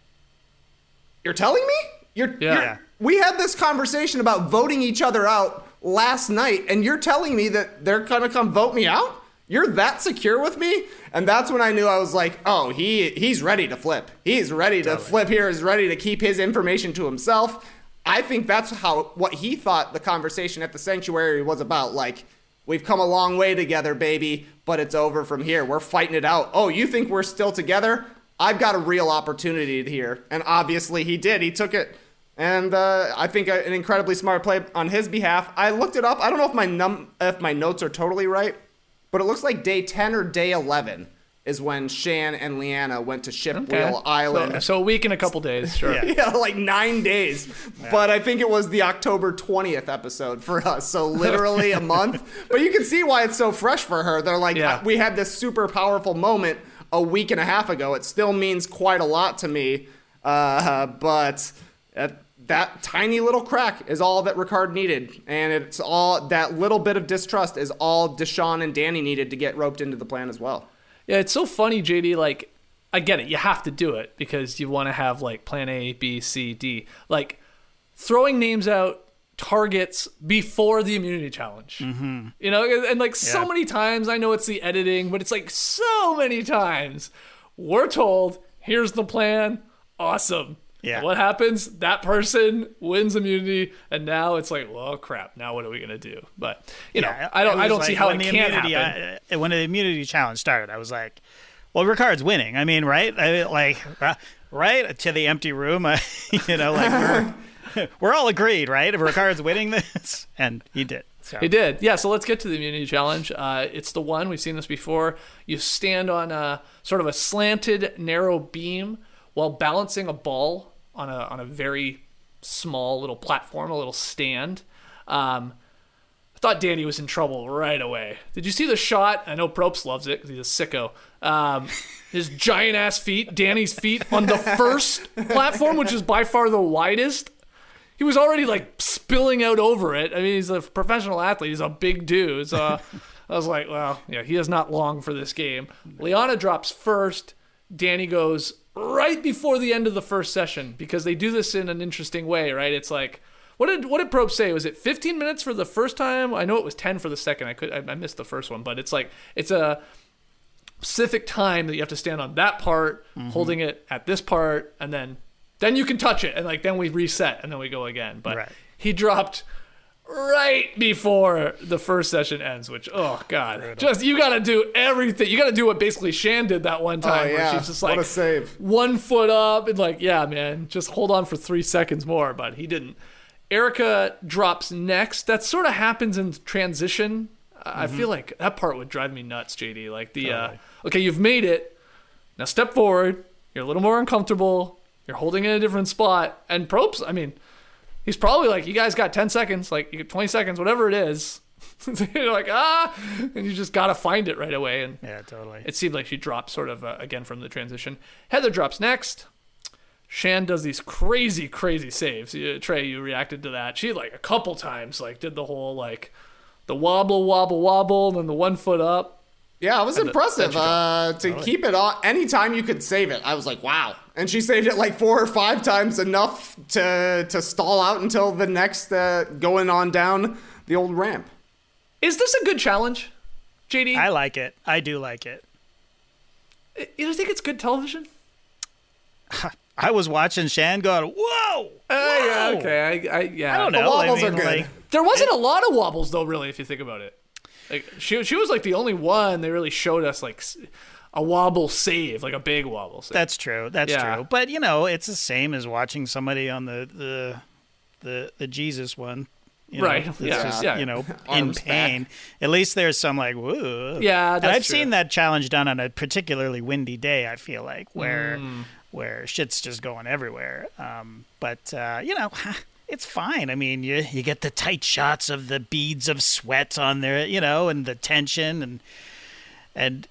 you're telling me? You're, yeah. you're We had this conversation about voting each other out last night, and you're telling me that they're gonna come vote me out? You're that secure with me? And that's when I knew I was like, oh, he he's ready to flip. He's ready to totally. flip here, is ready to keep his information to himself. I think that's how what he thought the conversation at the sanctuary was about. Like, we've come a long way together, baby, but it's over from here. We're fighting it out. Oh, you think we're still together? I've got a real opportunity here. And obviously he did. He took it. And uh, I think an incredibly smart play on his behalf. I looked it up. I don't know if my num if my notes are totally right, but it looks like day ten or day eleven is when Shan and Liana went to Shipwheel okay. Island. So, so a week and a couple days, sure. yeah. yeah, like nine days. Yeah. But I think it was the October twentieth episode for us, so literally a month. But you can see why it's so fresh for her. They're like, yeah. we had this super powerful moment a week and a half ago. It still means quite a lot to me, uh, but... At, that tiny little crack is all that Ricard needed. And it's all that little bit of distrust is all Deshawn and Danny needed to get roped into the plan as well. Yeah, it's so funny, J D. Like, I get it. You have to do it because you want to have, like, plan A, B, C, D. Like, throwing names out targets before the immunity challenge. Mm-hmm. You know, and, and like, yeah. so many times, I know it's the editing, but it's, like, so many times we're told, here's the plan. Awesome. Yeah. What happens? That person wins immunity, and now it's like, well, crap. Now what are we gonna do? But you yeah, know, I don't, I don't like see how it the can't immunity, happen. I, when the immunity challenge started, I was like, well, Ricard's winning. I mean, right? I, like, right to the empty room. I, you know, like we're, we're all agreed, right? Ricard's winning this, and he did. So. He did. Yeah. So let's get to the immunity challenge. Uh, it's the one we've seen this before. You stand on a sort of a slanted, narrow beam while balancing a ball on a on a very small little platform, a little stand. Um, I thought Danny was in trouble right away. Did you see the shot? I know Probst loves it because he's a sicko. Um, his giant ass feet, Danny's feet on the first platform, which is by far the widest. He was already like spilling out over it. I mean, he's a professional athlete. He's a big dude. So I was like, well, yeah, he is not long for this game. Liana drops first. Danny goes right before the end of the first session because they do this in an interesting way, right? It's like, what did what did Probst say? Was it fifteen minutes for the first time? I know it was ten for the second. I could I, I missed the first one, but it's like it's a specific time that you have to stand on that part, mm-hmm. holding it at this part, and then then you can touch it, and like then we reset and then we go again. But right. he dropped right before the first session ends, which, oh God, Brutal. just, you got to do everything. You got to do what basically Shan did that one time, oh, yeah. where she's just like, what a save. One foot up and like, yeah, man, just hold on for three seconds more, but he didn't. Erica drops next. That sort of happens in transition. Mm-hmm. I feel like that part would drive me nuts, J D. Like the, totally. uh, okay, you've made it. Now step forward. You're a little more uncomfortable. You're holding in a different spot. And Probst, I mean, he's probably like, you guys got ten seconds, like you get twenty seconds, whatever it is. You're like, ah, and you just got to find it right away. And yeah, totally. It seemed like she dropped sort of uh, again from the transition. Heather drops next. Shan does these crazy, crazy saves. You, Trey, you reacted to that. She like a couple times like did the whole like the wobble, wobble, wobble, and then the one foot up. Yeah, it was and impressive the, uh, to really? keep it on. Anytime you could save it, I was like, wow. And she saved it like four or five times, enough to to stall out until the next uh, going on down the old ramp. Is this a good challenge, J D? I like it. I do like it. You don't think it's good television? I was watching Shan going, whoa! Uh, yeah, okay. I, I, yeah. I don't know. The wobbles I mean, are good. Like, there wasn't it, a lot of wobbles, though, really, if you think about it. Like she she was like the only one they really showed us like a wobble save, like a big wobble save. That's true. That's Yeah. true. But you know, it's the same as watching somebody on the the the, the Jesus one. You know, Right. it's Yeah. just, Yeah. you know, in Arms pain. back. At least there's some like, whoa. Yeah, And that's I've true. seen that challenge done on a particularly windy day, I feel like, where Mm. where shit's just going everywhere. Um, but, uh, you know, it's fine. I mean, you, you get the tight shots of the beads of sweat on there, you know, and the tension and, and,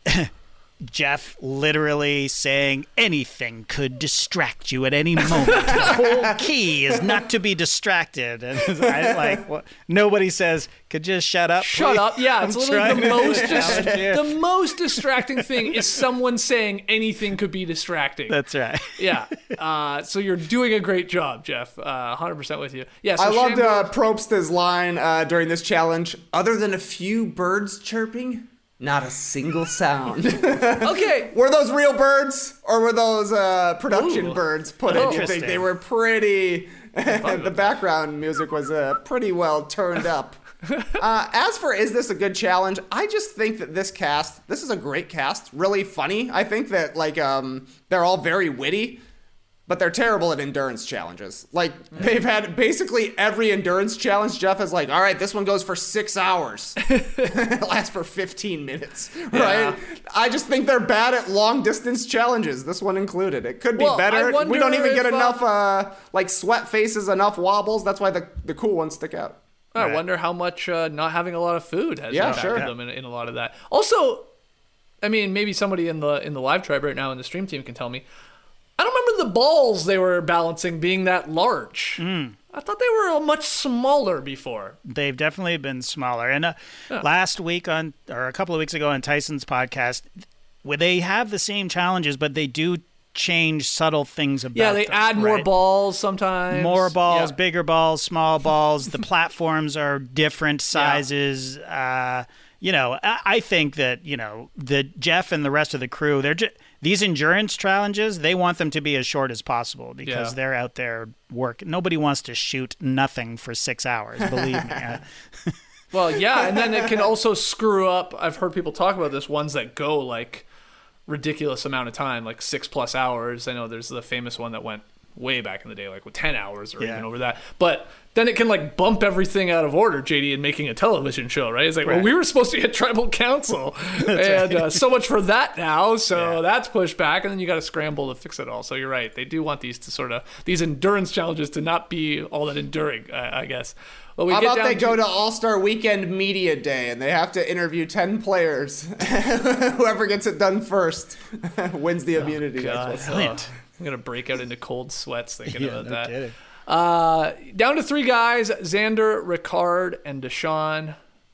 Jeff literally saying anything could distract you at any moment. The whole key is not to be distracted. And I like what, nobody says, could you just shut up? Shut please? up. Yeah, it's I'm literally trying the to do most a dis- challenge here. the most distracting thing is someone saying anything could be distracting. That's right. yeah. Uh, so you're doing a great job, Jeff. Uh, one hundred percent with you. Yeah, so I loved Shamgar- uh, Probst's line uh, during this challenge. Other than a few birds chirping, not a single sound. Okay. Were those real birds or were those uh, production Ooh. birds put in? You think Interesting. they were pretty. The background music was uh, pretty well turned up. Uh, as for is this a good challenge? I just think that this cast, this is a great cast, really funny. I think that like um, they're all very witty. But they're terrible at endurance challenges. Like, they've had basically every endurance challenge. Jeff is like, all right, this one goes for six hours. It lasts for fifteen minutes, right? I just think they're bad at long distance challenges, this one included. It could be Well, I better. wonder We don't even if, get uh, enough, uh, like, sweat faces, enough wobbles. That's why the, the cool ones stick out. I wonder how much uh, not having a lot of food has Yeah, impacted sure. them in, in a lot of that. Also, I mean, maybe somebody in the in the live tribe right now in the stream team can tell me. I don't remember the balls they were balancing being that large. Mm. I thought they were much smaller before. They've definitely been smaller. And uh, Yeah. last week on, or a couple of weeks ago on Tyson's podcast, where they have the same challenges, but they do change subtle things about Yeah, they them, add more right? balls sometimes. More balls, Yeah. bigger balls, small balls. The platforms are different sizes. Uh, you know, I, I think that, you know, the Jeff and the rest of the crew, they're just, these endurance challenges, they want them to be as short as possible because Yeah. they're out there work. Nobody wants to shoot nothing for six hours, believe me. Uh, Well, yeah, and then it can also screw up. I've heard people talk about this, ones that go like ridiculous amount of time, like six plus hours. I know there's the famous one that went way back in the day, like with ten hours or Yeah. even over that. But then it can like bump everything out of order, J D, in making a television show, right? It's like, well, Right. we were supposed to be at Tribal Council, and uh, so much for that now. So Yeah. that's pushed back, and then you got to scramble to fix it all. So you're right; they do want these to sort of these endurance challenges to not be all that enduring, I, I guess. Well, we How get about down they to- go to All-Star Weekend Media Day and they have to interview ten players. Whoever gets it done first wins the immunity. God. That's what's Oh, Brilliant. I'm gonna break out into cold sweats thinking Yeah, about no that. kidding. Uh, down to three guys: Xander, Ricard, and Deshaun.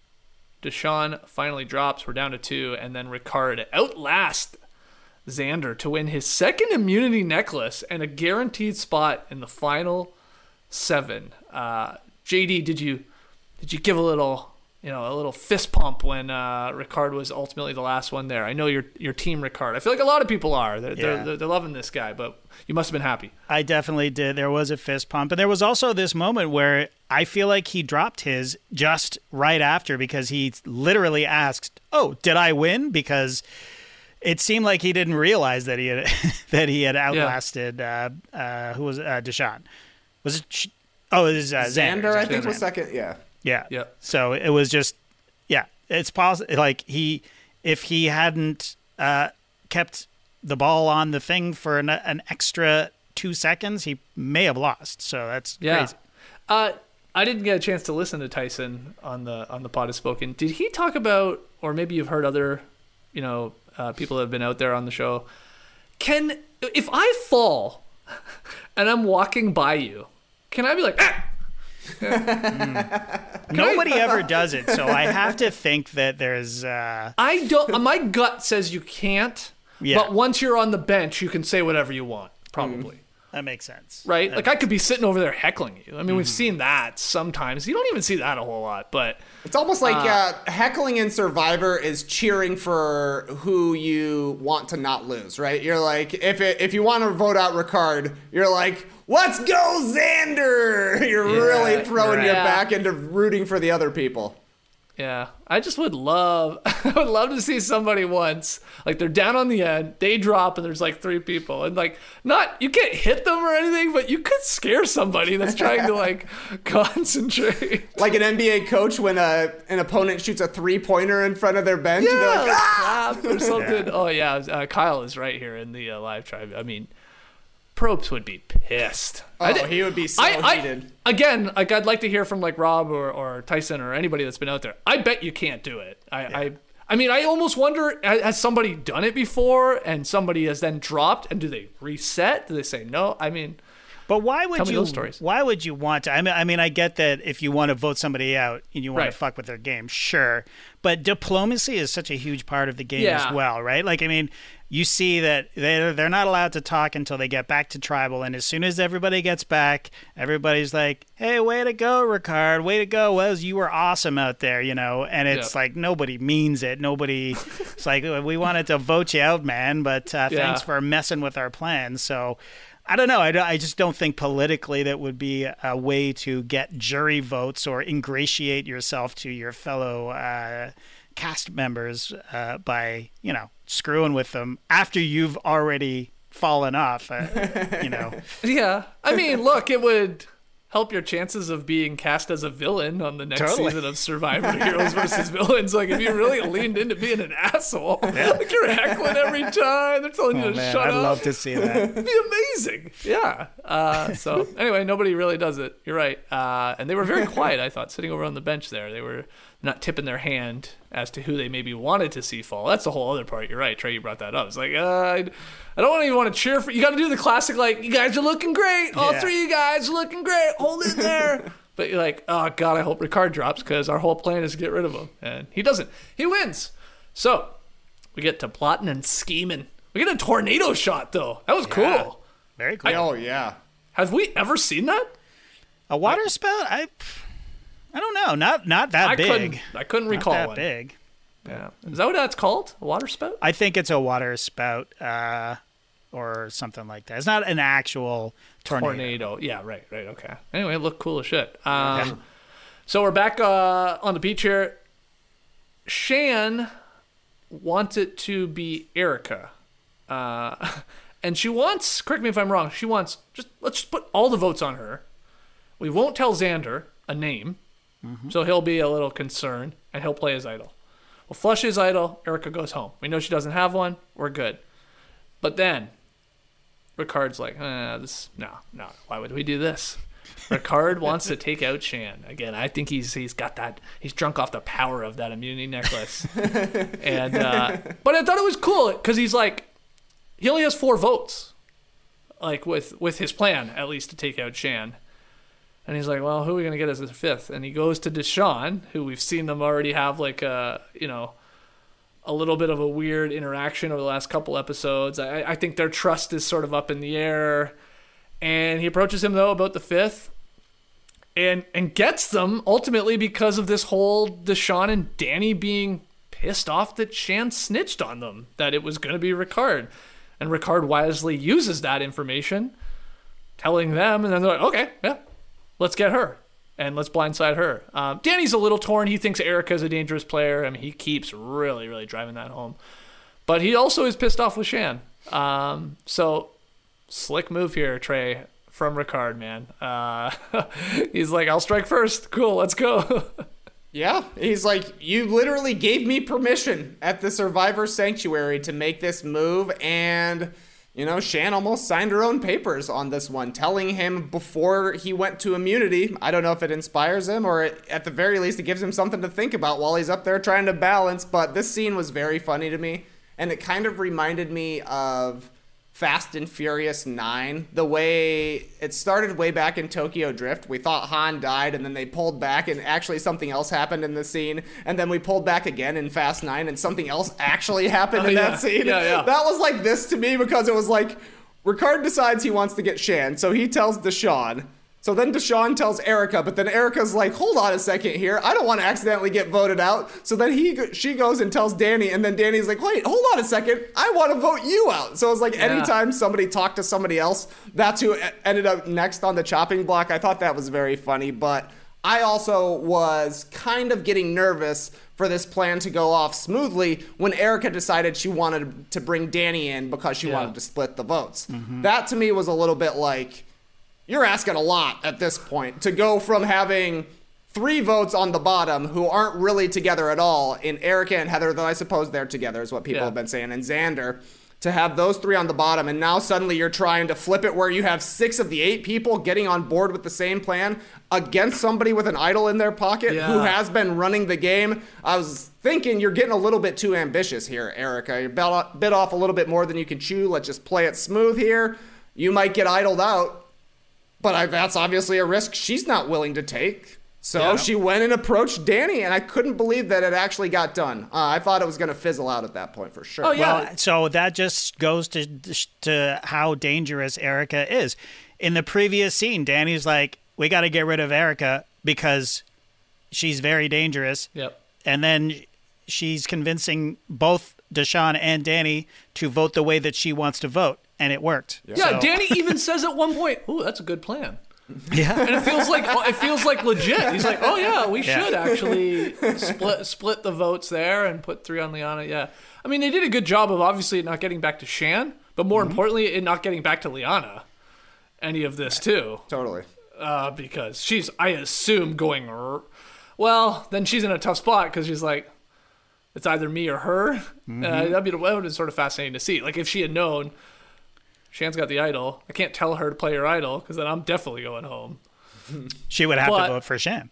Deshaun finally drops. We're down to two, and then Ricard outlast Xander to win his second immunity necklace and a guaranteed spot in the final seven. Uh, J D, did you did you give a little you know a little fist pump when uh, Ricard was ultimately the last one there? I know you're your team Ricard. I feel like a lot of people are. They're, Yeah. they're, they're loving this guy, but you must have been happy. I definitely did. There was a fist pump. And there was also this moment where I feel like he dropped his just right after because he literally asked, "Oh, did I win?" Because it seemed like he didn't realize that he had that he had outlasted uh, uh, who was uh, Deshaun. Was it? Sh- Oh, it was uh, Xander. Xander, I think, Xander. was second. Yeah. Yeah. Yeah. So it was just, yeah, it's possible. Like he, if he hadn't uh, kept the ball on the thing for an, an extra two seconds, he may have lost. So that's Yeah. crazy. Uh, I didn't get a chance to listen to Tyson on the on the Pod Has Spoken. Did he talk about, or maybe you've heard other, you know, uh, people that have been out there on the show? Can if I fall and I'm walking by you, can I be like, ah! Nobody ever does it. So I have to think that there's. Uh, I don't. My gut says you can't. Yeah. But once you're on the bench, you can say whatever you want. Probably. that makes sense. Right? That Like I could be sitting over there heckling you. I mean, Mm-hmm. we've seen that sometimes. You don't even see that a whole lot, but It's almost like uh, heckling in Survivor is cheering for who you want to not lose, right? You're like, if it, if you want to vote out Ricard, you're like, let's go, Xander! You're really throwing your Yeah. back into rooting for the other people. Yeah, I just would love, I would love to see somebody once, like they're down on the end, they drop, and there's like three people, and like not, you can't hit them or anything, but you could scare somebody that's trying to like concentrate. Like an N B A coach when a, an opponent shoots a three pointer in front of their bench, Yeah, and they're like, like, ah! clap or something. Oh yeah, uh, Kyle is right here in the uh, live tribe. I mean, Probst would be pissed. Oh, he would be so I, I, heated. Again, like I'd like to hear from like Rob or, or Tyson or anybody that's been out there. I bet you can't do it. I, yeah. I, I mean, I almost wonder, has somebody done it before and somebody has then dropped, and do they reset? Do they say no? I mean, but why would tell me you? those stories. Why would you want to? I mean, I mean, I get that if you want to vote somebody out and you want Right. to fuck with their game, sure. But diplomacy is such a huge part of the game Yeah. as well, right? Like, I mean, you see that they're they're not allowed to talk until they get back to tribal, and as soon as everybody gets back, everybody's like, "Hey, way to go, Ricard! Way to go, Wes! You were awesome out there," you know. And it's Yeah. like nobody means it. Nobody. It's like, we wanted to vote you out, man, but uh, Yeah. thanks for messing with our plans. So. I don't know. I, don't- I just don't think politically that would be a way to get jury votes or ingratiate yourself to your fellow uh, cast members uh, by, you know, screwing with them after you've already fallen off, uh, you know. Yeah. I mean, look, it would help your chances of being cast as a villain on the next Totally. season of Survivor Heroes versus Villains. Like, if you really leaned into being an asshole, like you're heckling every time, they're telling you Oh, to man, shut I'd up. love to see that. It'd be amazing. Yeah. Uh, so anyway, nobody really does it. You're right. Uh, and they were very quiet, I thought, sitting over on the bench there. They were not tipping their hand as to who they maybe wanted to see fall. That's the whole other part. You're right, Trey, you brought that up. It's like, uh, I, I don't even want to cheer for you. Got to do the classic, like, you guys are looking great. All Yeah. three of you guys are looking great. Hold it there. But you're like, oh, God, I hope Ricard drops because our whole plan is to get rid of him. And he doesn't. He wins. So we get to plotting and scheming. We get a tornado shot, though. That was Yeah. cool. Very cool. Oh, yeah. Have we ever seen that? A water spout? I I don't know. Not not that I big. couldn't. I couldn't recall not that one. big. Yeah. Is that what that's called? A water spout? I think it's a water spout uh, or something like that. It's not an actual tornado. Tornado. Yeah. Right. Right. Okay. Anyway, it looked cool as shit. Um, yeah. So we're back uh, on the beach here. Shan wants it to be Erica, uh, and she wants. Correct me if I'm wrong. She wants just let's just put all the votes on her. We won't tell Xander a name. Mm-hmm. So he'll be a little concerned, and he'll play his idol. We'll flush his idol. Erica goes home. We know she doesn't have one. We're good. But then, Ricard's like, eh, this, no, no. Why would we do this? Ricard wants to take out Shan. Again, I think he's he's got that. He's drunk off the power of that immunity necklace. and uh, But I thought it was cool, because he's like, he only has four votes. Like, with, with his plan, at least, to take out Shan. And he's like, well, who are we going to get as a fifth? And he goes to Deshawn, who we've seen them already have like a, you know, a little bit of a weird interaction over the last couple episodes. I, I think their trust is sort of up in the air. And he approaches him, though, about the fifth and and gets them ultimately because of this whole Deshawn and Danny being pissed off that Shan snitched on them, that it was going to be Ricard. And Ricard wisely uses that information, telling them, and then they're like, okay, yeah. Let's get her, and let's blindside her. Um, Danny's a little torn. He thinks Erica's a dangerous player. I mean, he keeps really, really driving that home. But he also is pissed off with Shan. Um, so, slick move here, Trey, from Ricard, man. Uh, he's like, I'll strike first. Cool, let's go. Yeah, he's like, you literally gave me permission at the Survivor Sanctuary to make this move, and... You know, Shan almost signed her own papers on this one, telling him before he went to immunity. I don't know if it inspires him, or it, at the very least it gives him something to think about while he's up there trying to balance. But this scene was very funny to me, and it kind of reminded me of Fast and Furious nine. The way it started way back in Tokyo Drift. We thought Han died, and then they pulled back, and actually something else happened in the scene. And then we pulled back again in Fast nine, and something else actually happened oh, in yeah. that scene. Yeah, yeah. That was like this to me, because it was like, Ricard decides he wants to get Shan, so he tells Deshawn. So then Deshawn tells Erica, but then Erica's like, hold on a second here. I don't want to accidentally get voted out. So then he she goes and tells Danny, and then Danny's like, wait, hold on a second. I want to vote you out. So it's like, yeah. anytime somebody talked to somebody else, that's who ended up next on the chopping block. I thought that was very funny, but I also was kind of getting nervous for this plan to go off smoothly when Erica decided she wanted to bring Danny in because she Yeah. wanted to split the votes. Mm-hmm. That to me was a little bit like, you're asking a lot at this point to go from having three votes on the bottom who aren't really together at all in Erica and Heather, though I suppose they're together is what people Yeah. have been saying, and Xander, to have those three on the bottom, and now suddenly you're trying to flip it where you have six of the eight people getting on board with the same plan against somebody with an idol in their pocket Yeah. who has been running the game. I was thinking you're getting a little bit too ambitious here, Erica. You bit bit off a little bit more than you can chew. Let's just play it smooth here. You might get idled out, but I, that's obviously a risk she's not willing to take. So Yeah. she went and approached Danny, and I couldn't believe that it actually got done. Uh, I thought it was going to fizzle out at that point for sure. Oh, yeah. Well, so that just goes to to how dangerous Erica is. In the previous scene, Danny's like, we got to get rid of Erica because she's very dangerous. Yep. And then she's convincing both Deshaun and Danny to vote the way that she wants to vote, and it worked. Yeah, So- Danny even says at one point, "Ooh, that's a good plan." Yeah. And it feels like it feels like legit. He's like, "Oh yeah, we Yeah. should actually split split the votes there and put three on Liana." Yeah, I mean they did a good job of obviously not getting back to Shan, but more Mm-hmm. importantly, it not getting back to Liana. Any of this too, Totally. uh, because she's I assume going. r- Well, then she's in a tough spot because she's like, it's either me or her. Mm-hmm. Uh, that'd be that would have been sort of fascinating to see. Like if she had known. Shan's got the idol. I can't tell her to play her idol because then I'm definitely going home. She would have But- to vote for Shan.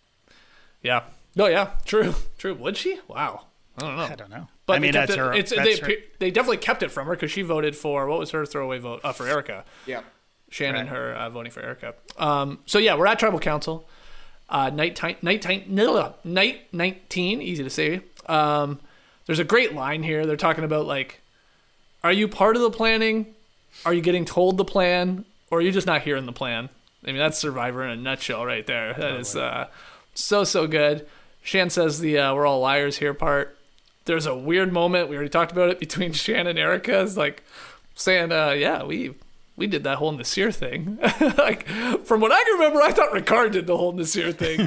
Yeah. No, yeah. True. True. Would she? Wow. I don't know. I don't know. But I mean, they kept that's it, her. It's, that's they, her. they definitely kept it from her because she voted for, what was her throwaway vote? Uh, for Erica. Yeah. Shannon, her uh, voting for Erica. Um, so yeah, we're at Tribal Council. Uh, night, ti- night, ti- no, night nineteen, easy to say. Um, there's a great line here. They're talking about like, are you part of the planning? Are you getting told the plan? Or are you just not hearing the plan? I mean, that's Survivor in a nutshell right there. That is uh, so, so good. Shan says the uh, we're all liars here part. There's a weird moment, we already talked about it, between Shan and Erica. It's like saying, uh, yeah, we we did that whole Nasir thing. Like, from what I can remember, I thought Ricard did the whole Nasir thing.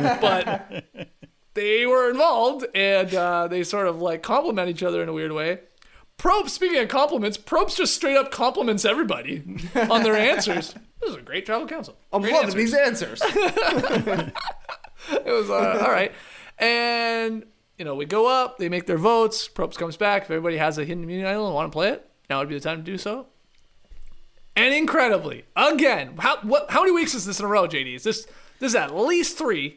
But they were involved, and uh, they sort of like compliment each other in a weird way. Probst, speaking of compliments, Probst just straight up compliments everybody on their answers. This is a great Tribal Council. I'm Great loving answers. these answers. It was uh, all right. And, you know, we go up, they make their votes, Probst comes back. If everybody has a hidden immunity idol and want to play it, now would be the time to do so. And incredibly, again, how what how many weeks is this in a row, J D? Is this this is at least three?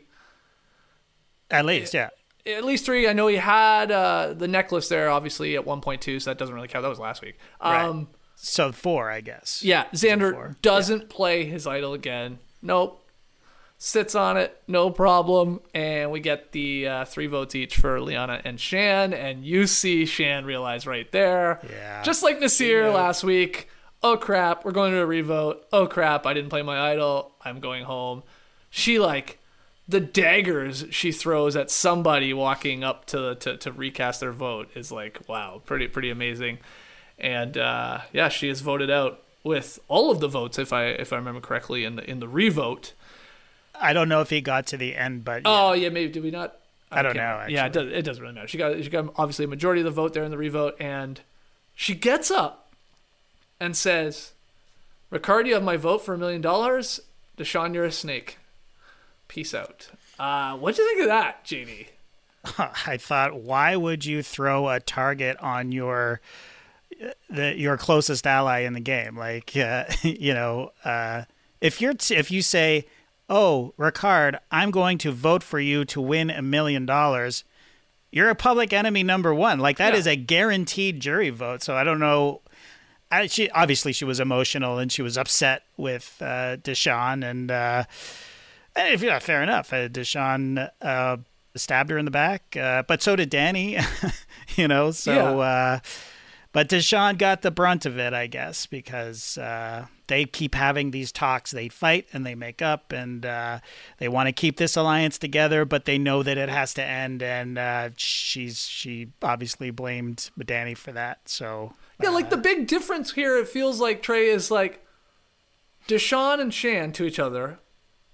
At least, yeah. At least three. I know he had uh, the necklace there, obviously, at one point two, so that doesn't really count. That was last week. Um, Right. So four, I guess. Yeah, Xander Four. doesn't play his idol again. Nope. Sits on it, no problem. And we get the uh, three votes each for Liana and Shan. And you see Shan realize right there, Yeah. just like Nasir last week, oh crap, we're going to a revote. Oh crap, I didn't play my idol. I'm going home. She like the daggers she throws at somebody walking up to to, to recast their vote is like, wow, pretty pretty amazing. And uh, yeah, she is voted out with all of the votes, if I if I remember correctly, in the in the revote. I don't know if he got to the end, but yeah. Oh yeah, maybe did we not? I don't can't know, remember. Yeah, it does. It doesn't really matter. She got she got obviously a majority of the vote there in the revote, and she gets up and says, "Ricard, you have my vote for a million dollars. Deshaun, you're a snake. Peace out." Uh, what'd you think of that, J D? I thought, why would you throw a target on your the your closest ally in the game? Like, uh, you know, uh, if you're t- if you say, "Oh, Ricard, I'm going to vote for you to win a million dollars," you're a public enemy number one. Like that Yeah. is a guaranteed jury vote. So I don't know. I, she obviously she was emotional and she was upset with uh, Deshaun and. Uh, And if yeah, fair enough. Uh, Deshaun uh, stabbed her in the back, uh, but so did Danny. you know, so. Yeah. Uh, but Deshaun got the brunt of it, I guess, because uh, they keep having these talks. They fight and they make up, and uh, they want to keep this alliance together, but they know that it has to end. And uh, she's she obviously blamed Danny for that. So Yeah, like the big difference here, it feels like, Trey, is like Deshaun and Shan to each other,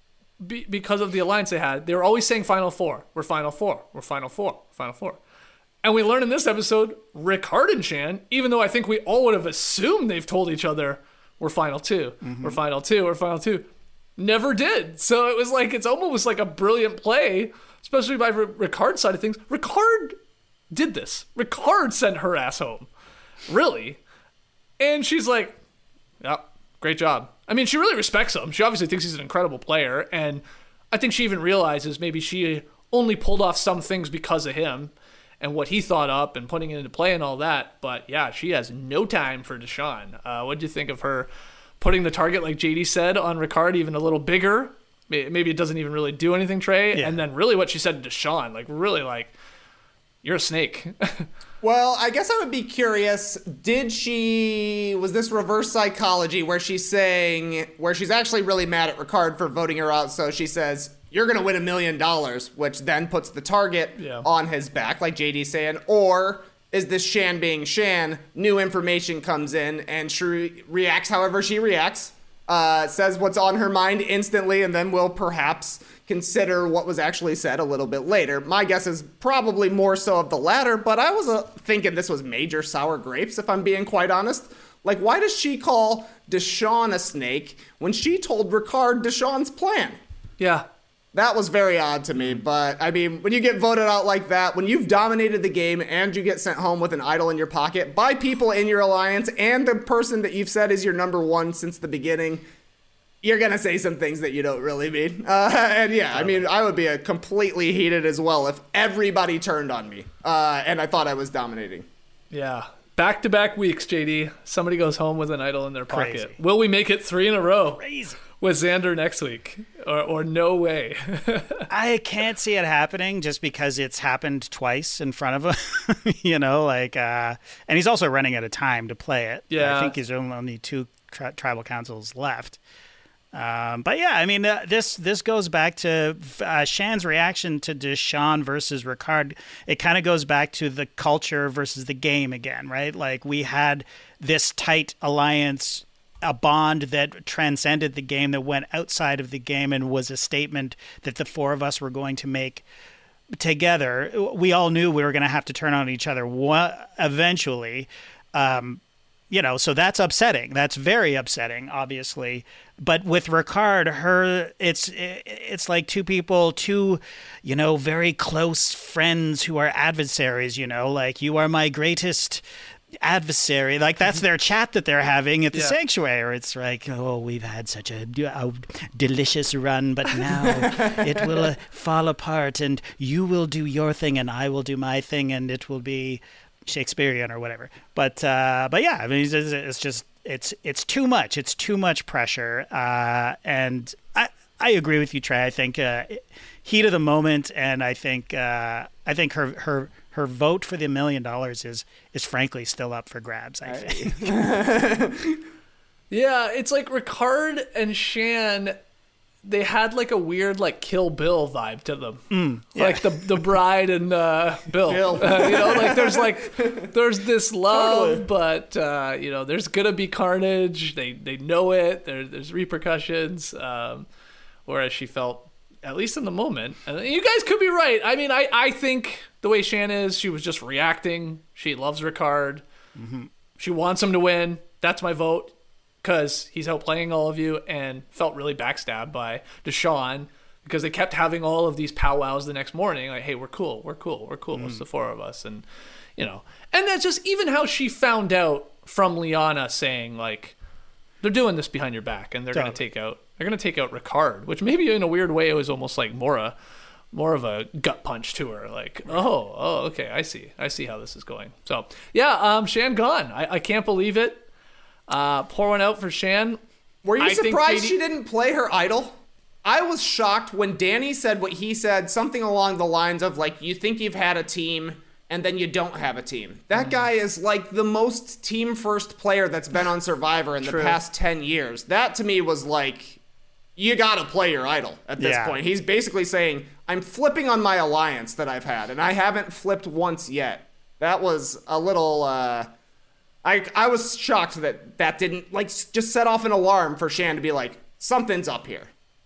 be, because of the alliance they had, they were always saying Final Four. We're Final Four. We're Final Four. Final Four. And we learn in this episode, Ricard and Shan, even though I think we all would have assumed they've told each other, we're Final Two. Mm-hmm. We're Final Two. We're Final Two. Never did. So it was like, it's almost like a brilliant play, especially by Ricard's side of things. Ricard did this. Ricard sent her ass home. Really. And she's like, yeah, great job. I mean, she really respects him. She obviously thinks he's an incredible player. And I think she even realizes maybe she only pulled off some things because of him and what he thought up and putting it into play and all that. But yeah, she has no time for Deshawn. Uh, what do you think of her putting the target, like J D said, on Ricard even a little bigger? Maybe it doesn't even really do anything, Trey. Yeah. And then really what she said to Deshawn, like really like, you're a snake. Well, I guess I would be curious, did she, was this reverse psychology where she's saying, where she's actually really mad at Ricard for voting her out, so she says, you're going to win a million dollars, which then puts the target yeah. on his back, like J D's saying, or is this Shan being Shan, new information comes in, and she re- reacts however she reacts, uh, says what's on her mind instantly, and then will perhaps consider what was actually said a little bit later. My guess is probably more so of the latter, but I was uh, thinking this was major sour grapes, if I'm being quite honest. Like, why does she call Deshawn a snake when she told Ricard Deshawn's plan? Yeah. That was very odd to me, but, I mean, when you get voted out like that, when you've dominated the game and you get sent home with an idol in your pocket by people in your alliance and the person that you've said is your number one since the beginning, you're going to say some things that you don't really mean. Uh, and yeah, I mean, I would be a completely heated as well if everybody turned on me uh, and I thought I was dominating. Yeah. Back-to-back weeks, J D. Somebody goes home with an idol in their pocket. Crazy. Will we make it three in a row? Crazy. With Xander next week, or or no way. I can't see it happening just because it's happened twice in front of him, you know, like, uh, and he's also running out of time to play it. Yeah. I think there's only two tri- tribal councils left. Um, but yeah, I mean, uh, this this goes back to uh, Shan's reaction to Deshawn versus Ricard. It kind of goes back to the culture versus the game again, right? Like, we had this tight alliance, a bond that transcended the game, that went outside of the game and was a statement that the four of us were going to make together. We all knew we were going to have to turn on each other eventually. Um, you know, so that's upsetting. That's very upsetting, obviously. But with Ricard, her, it's it's like two people, two, you know, very close friends who are adversaries, you know, like, you are my greatest adversary. Like, that's their chat that they're having at the yeah. sanctuary. It's like, oh, we've had such a, a delicious run, but now it will uh, fall apart, and you will do your thing and I will do my thing, and it will be Shakespearean or whatever. But uh, but yeah, I mean, it's, it's just it's it's too much. It's too much pressure. Uh, and I I agree with you, Trey. I think uh, heat of the moment, and I think uh, I think her her. Her vote for the million dollars is is frankly still up for grabs, I think. Yeah, it's like Ricard and Shan, they had like a weird like Kill Bill vibe to them. Mm, yeah. Like the the bride and uh, Bill. Bill. Uh, you know, like there's like there's this love, totally. but uh, you know, there's gonna be carnage. They they know it. There, there's repercussions. Um, whereas she felt, at least in the moment, and you guys could be right. I mean, I, I think the way Shan is, she was just reacting. She loves Ricard. Mm-hmm. She wants him to win. That's my vote, because he's outplaying all of you, and felt really backstabbed by Deshawn because they kept having all of these powwows the next morning. Like, hey, we're cool. We're cool. We're cool. Mm. It's the four of us. And, you know, and that's just even how she found out from Liana saying, like, they're doing this behind your back, and they're going to take out They're going to take out Ricard, which maybe in a weird way it was almost like more a, more of a gut punch to her. Like, oh, oh, okay, I see. I see how this is going. So, yeah, um, Shan gone. I, I can't believe it. Uh, pour one out for Shan. Were you I surprised J D she didn't play her idol? I was shocked when Danny said what he said, something along the lines of, like, you think you've had a team and then you don't have a team. That mm. guy is like the most team-first player that's been on Survivor in the True. past ten years. That to me was like, you gotta play your idol at this yeah. point. He's basically saying, I'm flipping on my alliance that I've had, and I haven't flipped once yet. That was a little, uh, I I was shocked that that didn't, like, just set off an alarm for Shan to be like, something's up here.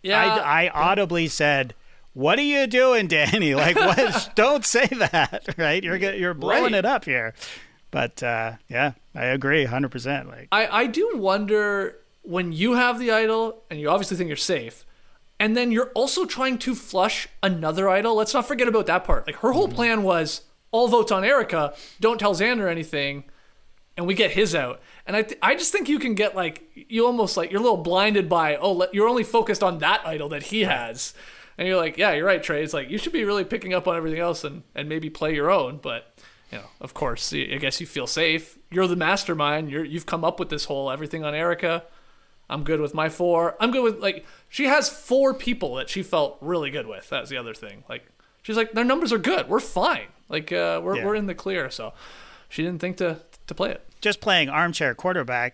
Yeah, I, I audibly said, "What are you doing, Danny? Like, what? Don't say that, right? You're you're blowing Right. it up here." But uh, yeah, I agree, one hundred percent. Like, I, I do wonder when you have the idol and you obviously think you're safe, and then you're also trying to flush another idol. Let's not forget about that part. Like her whole plan was all votes on Erica, don't tell Xander anything, and we get his out. And I th- I just think you can get like, you almost like, you're a little blinded by, oh, let, you're only focused on that idol that he has. And you're like, yeah, you're right, Trey. It's like, you should be really picking up on everything else and, and maybe play your own. But, you know, of course, I guess you feel safe. You're the mastermind. You're, you've come up with this whole everything on Erica. I'm good with my four. I'm good with, like, she has four people that she felt really good with. That's the other thing. Like, she's like, their numbers are good. We're fine. Like, uh, we're Yeah. we're in the clear. So she didn't think to to play it. just playing armchair quarterback.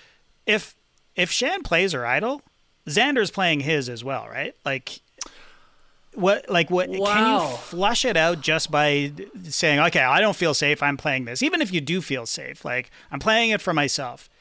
If if Shan plays her idol, Xander's playing his as well, right? Like, what? Like, what? Can Wow. you flush it out just by saying, "Okay, I don't feel safe. I'm playing this." Even if you do feel safe, like I'm playing it for myself.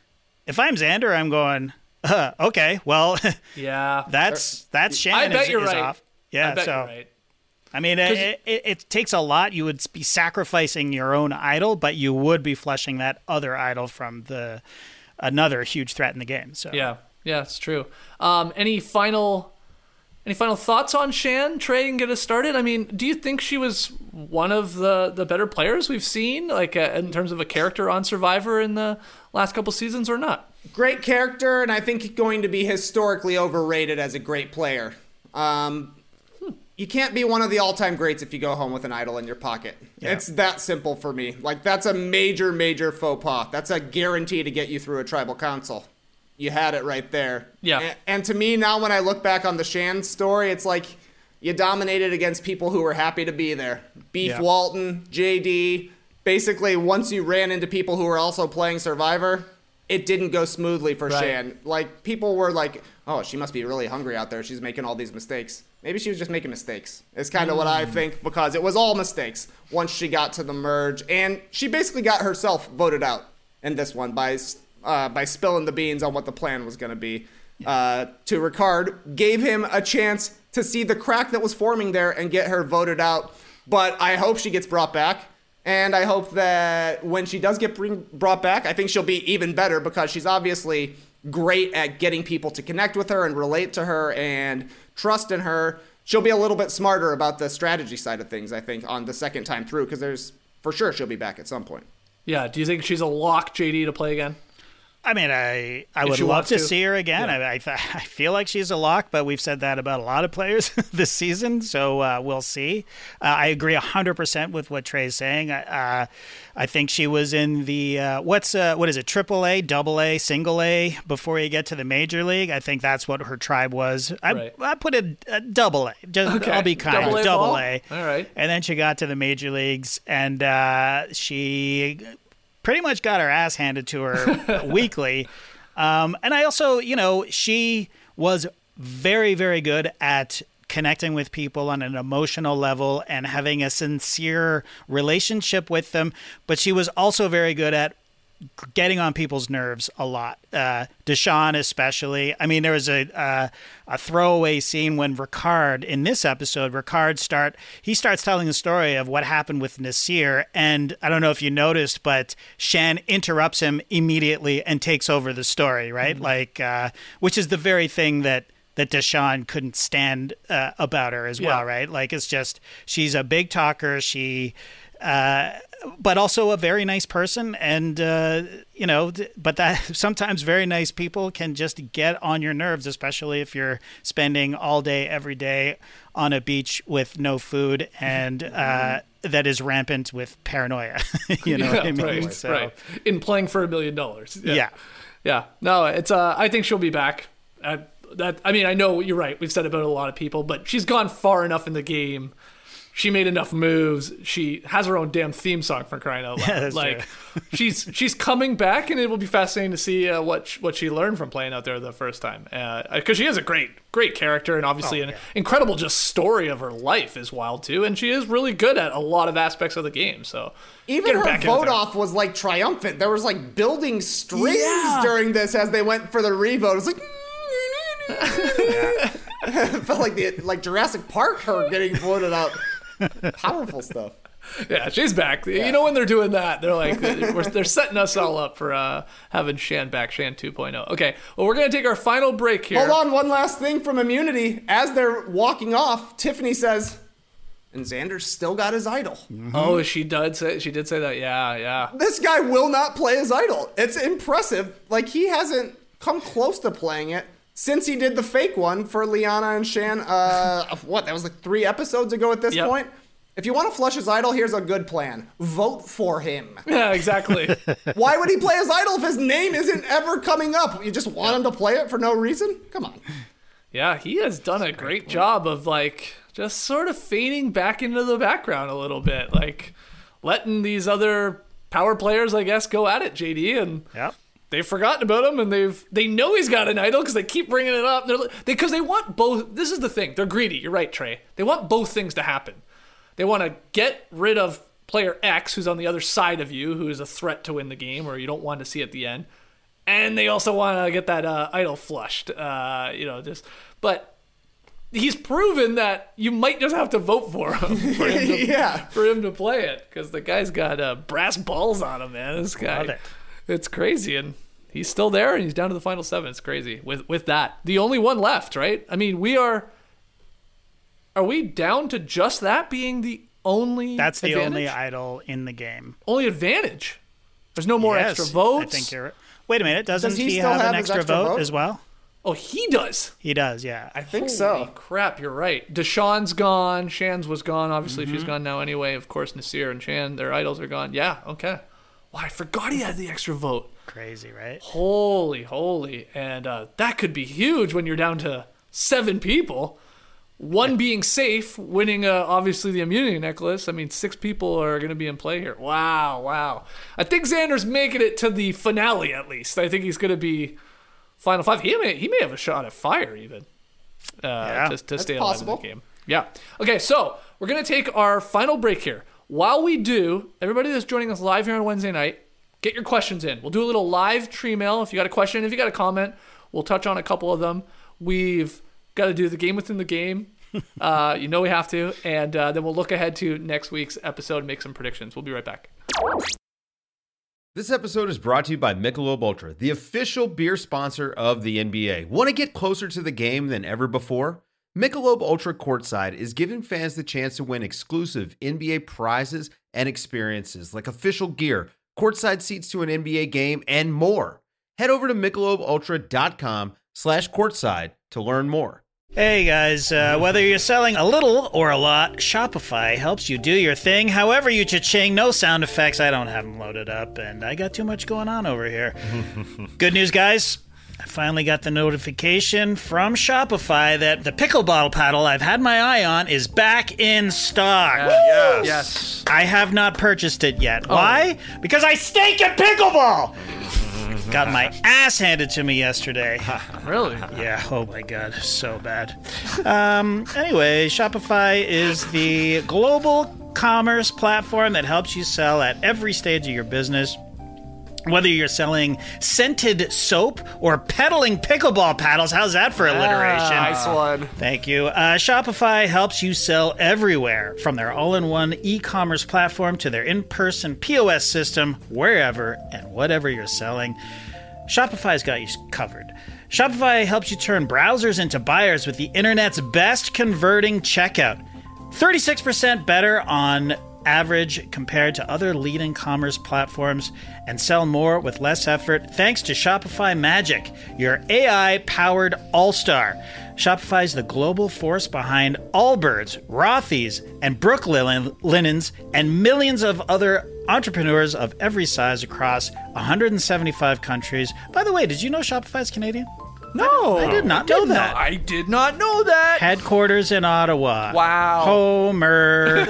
If I'm Xander, I'm going, uh, "Okay, well, Yeah. that's that's Shan I bet is, you're is right. off." Yeah, I bet so. you're right. I mean, it, it, it takes a lot. You would be sacrificing your own idol, but you would be flushing that other idol from the another huge threat in the game. So Yeah, yeah, it's true. Um, any final, any final thoughts on Shan, Trey, and get us started? I mean, do you think she was one of the, the better players we've seen, like uh, in terms of a character on Survivor in the last couple seasons, or not? Great character, and I think going to be historically overrated as a great player. Um, you can't be one of the all-time greats if you go home with an idol in your pocket. Yeah. It's that simple for me. Like, that's a major, major faux pas. That's a guarantee to get you through a tribal council. You had it right there. Yeah. And, and to me, now when I look back on the Shan story, it's like you dominated against people who were happy to be there. Beef Yeah. Walton, J D. Basically, once you ran into people who were also playing Survivor, it didn't go smoothly for Right. Shan. Like, people were like, oh, she must be really hungry out there. She's making all these mistakes. Maybe she was just making mistakes. It's kind of what I think, because it was all mistakes once she got to the merge. And she basically got herself voted out in this one by uh, by spilling the beans on what the plan was going to be. Uh, to Ricard, gave him a chance to see the crack that was forming there and get her voted out. But I hope she gets brought back. And I hope that when she does get bring, brought back, I think she'll be even better, because she's obviously great at getting people to connect with her and relate to her and trust in her. She'll be a little bit smarter about the strategy side of things, I think, on the second time through, because there's for sure she'll be back at some point. Yeah. Do you think she's a lock, J D, to play again? I mean, I I If would she love wants to to. see her again. Yeah. I I, th- I feel like she's a lock, but we've said that about a lot of players this season, so uh, we'll see. Uh, I agree one hundred percent with what Trey's saying. Uh, I think she was in the, uh, what's uh, what is it, triple A, double A, single A before you get to the major league. I think that's what her tribe was. I, Right. I put it a double A. Just, Okay. I'll be kind. Double A Double ball? A. All right. And then she got to the major leagues, and uh, she pretty much got her ass handed to her weekly. Um, and I also, you know, she was very, very good at connecting with people on an emotional level and having a sincere relationship with them. But she was also very good at getting on people's nerves a lot. Uh, Deshaun especially. I mean, there was a uh, a throwaway scene when Ricard, in this episode, Ricard start he starts telling the story of what happened with Nasir, and I don't know if you noticed, but Shan interrupts him immediately and takes over the story, right? Mm-hmm. Like, uh, which is the very thing that that Deshaun couldn't stand uh, about her as well, Yeah. right? Like, it's just, she's a big talker. She, uh, but also a very nice person. And, uh, you know, but that sometimes very nice people can just get on your nerves, especially if you're spending all day, every day on a beach with no food and, uh, that is rampant with paranoia. You know yeah, what I mean? Right, so, right. In playing for a million dollars. Yeah. yeah. Yeah. No, it's, uh, I think she'll be back. Uh, that, I mean, I know you're right. We've said it about a lot of people, but she's gone far enough in the game. She made enough moves. She has her own damn theme song, for crying out loud. Yeah, that's like true. she's she's coming back, and it will be fascinating to see uh, what sh- what she learned from playing out there the first time. Because uh, she is a great great character, and obviously Oh, an yeah. incredible just story of her life is wild too. And she is really good at a lot of aspects of the game. So Even get her, back out vote there. off was like triumphant. There was like building strings Yeah. during this as they went for the revote. It was like, It felt like the like Jurassic Park her getting voted out. Powerful stuff. Yeah, she's back. Yeah. You know when they're doing that, they're like they're, they're setting us all up for uh, having Shan back, Shan two point oh. Okay, well we're gonna take our final break here. Hold on, one last thing from Immunity. As they're walking off, Tiffany says, "And Xander's still got his idol." Mm-hmm. Oh, she did say she did say that. Yeah, yeah. This guy will not play his idol. It's impressive. Like he hasn't come close to playing it since he did the fake one for Liana and Shan. Uh, what? That was like three episodes ago at this yep. point. If you want to flush his idol, here's a good plan. Vote for him. Yeah, exactly. Why would he play his idol if his name isn't ever coming up? You just want him to play it for no reason? Come on. Yeah, he has done a great job of like just sort of fading back into the background a little bit. Like letting these other power players, I guess, go at it, J D. And yep. they've forgotten about him, and they've they know he's got an idol because they keep bringing it up. Because they, they, they want both. This is the thing. They're greedy. You're right, Trey. They want both things to happen. They want to get rid of player X, who's on the other side of you, who is a threat to win the game, or you don't want to see at the end. And they also want to get that uh, idol flushed. Uh, you know, just but he's proven that you might just have to vote for him for him to, yeah. for him to play it, because the guy's got uh, brass balls on him, man. This guy, Love it. It's crazy, and he's still there, and he's down to the final seven. It's crazy with with that, the only one left, right? I mean, we are. Are we down to just that being the only That's the advantage? only idol in the game. Only advantage? There's no more yes, extra votes? I think you're... Wait a minute. Doesn't Does he he, still have, have an his extra, extra vote, vote? as well? Oh, he does? He does, yeah. I think Holy so. crap, you're right. Deshaun's gone. Shan's was gone. Obviously, Mm-hmm. she's gone now anyway. Of course, Nasir and Shan, their idols are gone. Yeah, okay. Wow, I forgot he had the extra vote. Crazy, right? Holy, holy. And uh, that could be huge when you're down to seven people. One being safe, winning uh, obviously the immunity necklace. I mean, six people are going to be in play here. Wow, wow. I think Xander's making it to the finale at least. I think he's going to be final five. He may he may have a shot at fire even. Uh, yeah, just to that's stay possible. alive in the game. Yeah. Okay, so we're going to take our final break here. While we do, everybody that's joining us live here on Wednesday night, get your questions in. We'll do a little live tree mail. If you got a question, if you got a comment, we'll touch on a couple of them. We've got to do the game within the game. Uh, you know we have to. And uh, then we'll look ahead to next week's episode and make some predictions. We'll be right back. This episode is brought to you by Michelob Ultra, the official beer sponsor of the N B A. Want to get closer to the game than ever before? Michelob Ultra Courtside is giving fans the chance to win exclusive N B A prizes and experiences like official gear, courtside seats to an N B A game, and more. Head over to michelobultra.com slash courtside to learn more. Hey guys, uh, whether you're selling a little or a lot, Shopify helps you do your thing however you cha-ching. No sound effects. I don't have them loaded up, and I got too much going on over here. Good news, guys. I finally got the notification from Shopify that the pickle bottle paddle I've had my eye on is back in stock. Uh, yes. yes. I have not purchased it yet. Oh. Why? Because I stink at pickleball! Got my ass handed to me yesterday. Really? Yeah, oh my god, so bad. Um, anyway, Shopify is the global commerce platform that helps you sell at every stage of your business. Whether you're selling scented soap or peddling pickleball paddles, how's that for alliteration? Ah, nice one. Thank you. Uh, Shopify helps you sell everywhere, from their all-in-one e-commerce platform to their in-person P O S system, wherever and whatever you're selling. Shopify's got you covered. Shopify helps you turn browsers into buyers with the internet's best converting checkout. thirty-six percent better on average compared to other leading commerce platforms, and sell more with less effort thanks to Shopify Magic, your A I-powered all-star. Shopify is the global force behind Allbirds, Rothy's, and Brooklinens, and millions of other entrepreneurs of every size across one hundred seventy-five countries. By the way, did you know Shopify's Canadian? No, I did not know that. I did not know that. Headquarters in Ottawa. Wow. Homer.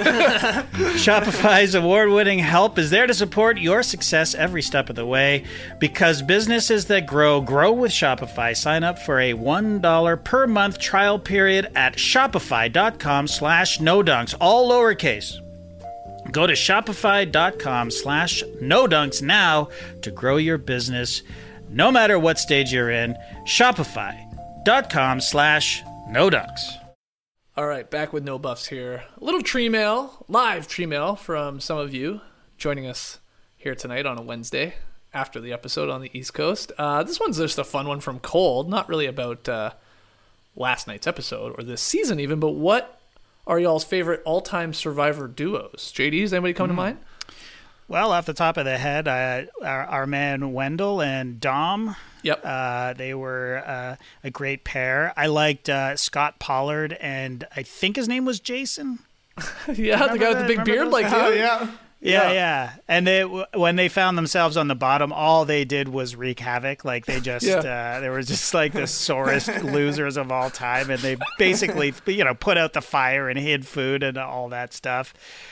Shopify's award-winning help is there to support your success every step of the way. Because businesses that grow, grow with Shopify. Sign up for a one dollar per month trial period at shopify.com slash no dunks, all lowercase. Go to shopify.com slash no dunks now to grow your business. No matter what stage you're in, shopify.com slash No ducks. All right, back with No Buffs here. A little tree mail, live tree mail from some of you joining us here tonight on a Wednesday after the episode on the East Coast. Uh, this one's just a fun one from Cold, not really about uh, last night's episode or this season even, but what are y'all's favorite all-time Survivor duos? J D, does anybody come mm. to mind? Well, off the top of the head, uh, our, our man Wendell and Dom. Yep. Uh, they were uh, a great pair. I liked uh, Scott Pollard, and I think his name was Jason. yeah, the guy with the big beard, like oh, him. Yeah. Yeah, yeah. And they, when they found themselves on the bottom, all they did was wreak havoc. Like they just, yeah. uh, they were just like the sorest losers of all time. And they basically, you know, put out the fire and hid food and all that stuff.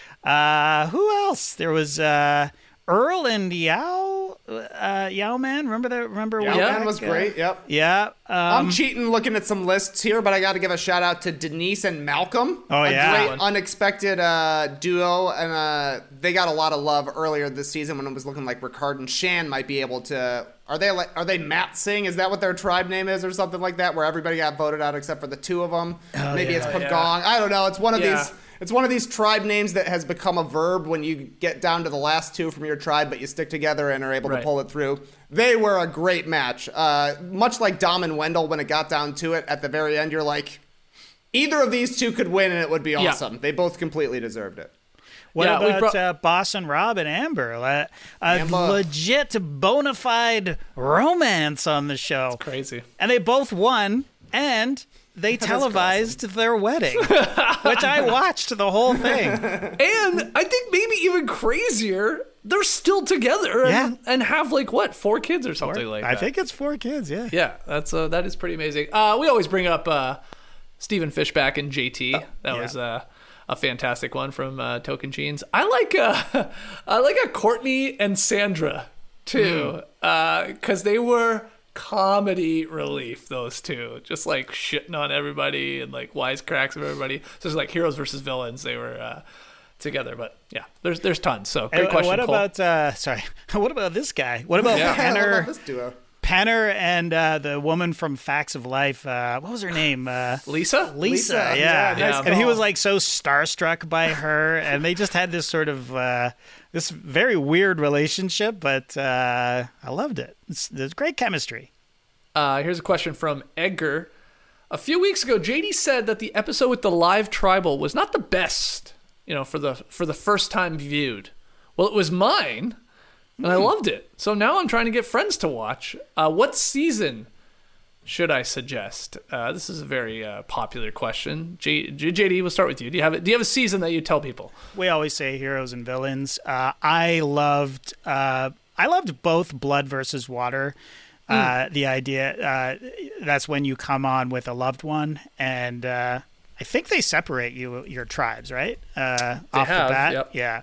Uh, who else? There was uh, Earl and Yao, uh, Yao Man. Remember that? Remember Yao Man was great. Yep. Yeah. Um, I'm cheating looking at some lists here, but I got to give a shout out to Denise and Malcolm. Oh a yeah, great unexpected uh, duo, and uh, they got a lot of love earlier this season when it was looking like Ricard and Shan might be able to. Are they like? Are they Mat Singh? Is that what their tribe name is, or something like that? Where everybody got voted out except for the two of them. Oh, Maybe yeah. it's Pagong. Yeah. I don't know. It's one of Yeah. these. It's one of these tribe names that has become a verb when you get down to the last two from your tribe, but you stick together and are able right. to pull it through. They were a great match. Uh, much like Dom and Wendell, when it got down to it at the very end, you're like, either of these two could win and it would be awesome. Yeah. They both completely deserved it. What yeah, about brought- uh, Boss and Rob and Amber? A, a Amber. legit bona fide romance on the show. It's crazy. And they both won, and they televised their wedding, which I watched the whole thing. And I think maybe even crazier, they're still together and, Yeah. and have like, what, four kids or something Four, like I that. think it's four kids, yeah. Yeah, that's uh, that is pretty amazing. Uh, we always bring up uh, Stephen Fishback and J T. That yeah. was uh, a fantastic one from uh, Token Jeans. I like uh, I like a Courtney and Sandra too, because mm. uh, they were comedy relief. Those two, just like shitting on everybody and like wisecracks of everybody. So it's like heroes versus villains. They were uh, together, but yeah, there's there's tons. So great and, question. What Cole. about uh, sorry? What about this guy? What about Yeah. What Penner? about this duo? Penner and uh, the woman from Facts of Life. Uh, what was her name? Uh, Lisa? Lisa, Lisa, yeah. yeah, nice And he call. was like so starstruck by her, and they just had this sort of uh, this very weird relationship, but uh, I loved it. It's, there's great chemistry. Uh, here's a question from Edgar. A few weeks ago, J D said that the episode with the live tribal was not the best, you know, for the for the first time viewed. Well, it was mine, and I loved it. So now I'm trying to get friends to watch. Uh, what season should I suggest? Uh, this is a very uh, popular question. J- J- JD, we'll start with you. Do you have a, Do you have a season that you tell people? We always say heroes and villains. Uh, I loved uh, I loved both Blood versus Water. Uh, the idea uh, that's when you come on with a loved one, and uh, I think they separate you your tribes, right? Uh, off have, the bat, yep. yeah.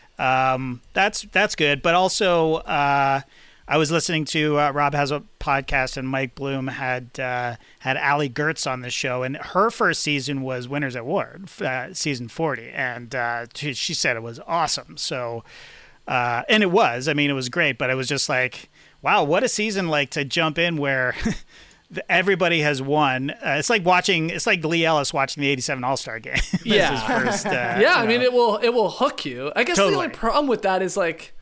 Um, that's that's good. But also, uh, I was listening to uh, Rob has a podcast, and Mike Bloom had uh, had Allie Gertz on the show, and her first season was Winners at War, uh, season forty, and uh, she, she said it was awesome. So, uh, and it was. I mean, it was great, but it was just like, wow, what a season like to jump in where everybody has won. Uh, it's like watching, it's like Lee Ellis watching the eighty-seven All-Star Game. Yeah. His first, uh, yeah, I you mean, know. it will it will hook you. I guess Totally. the only problem with that is like,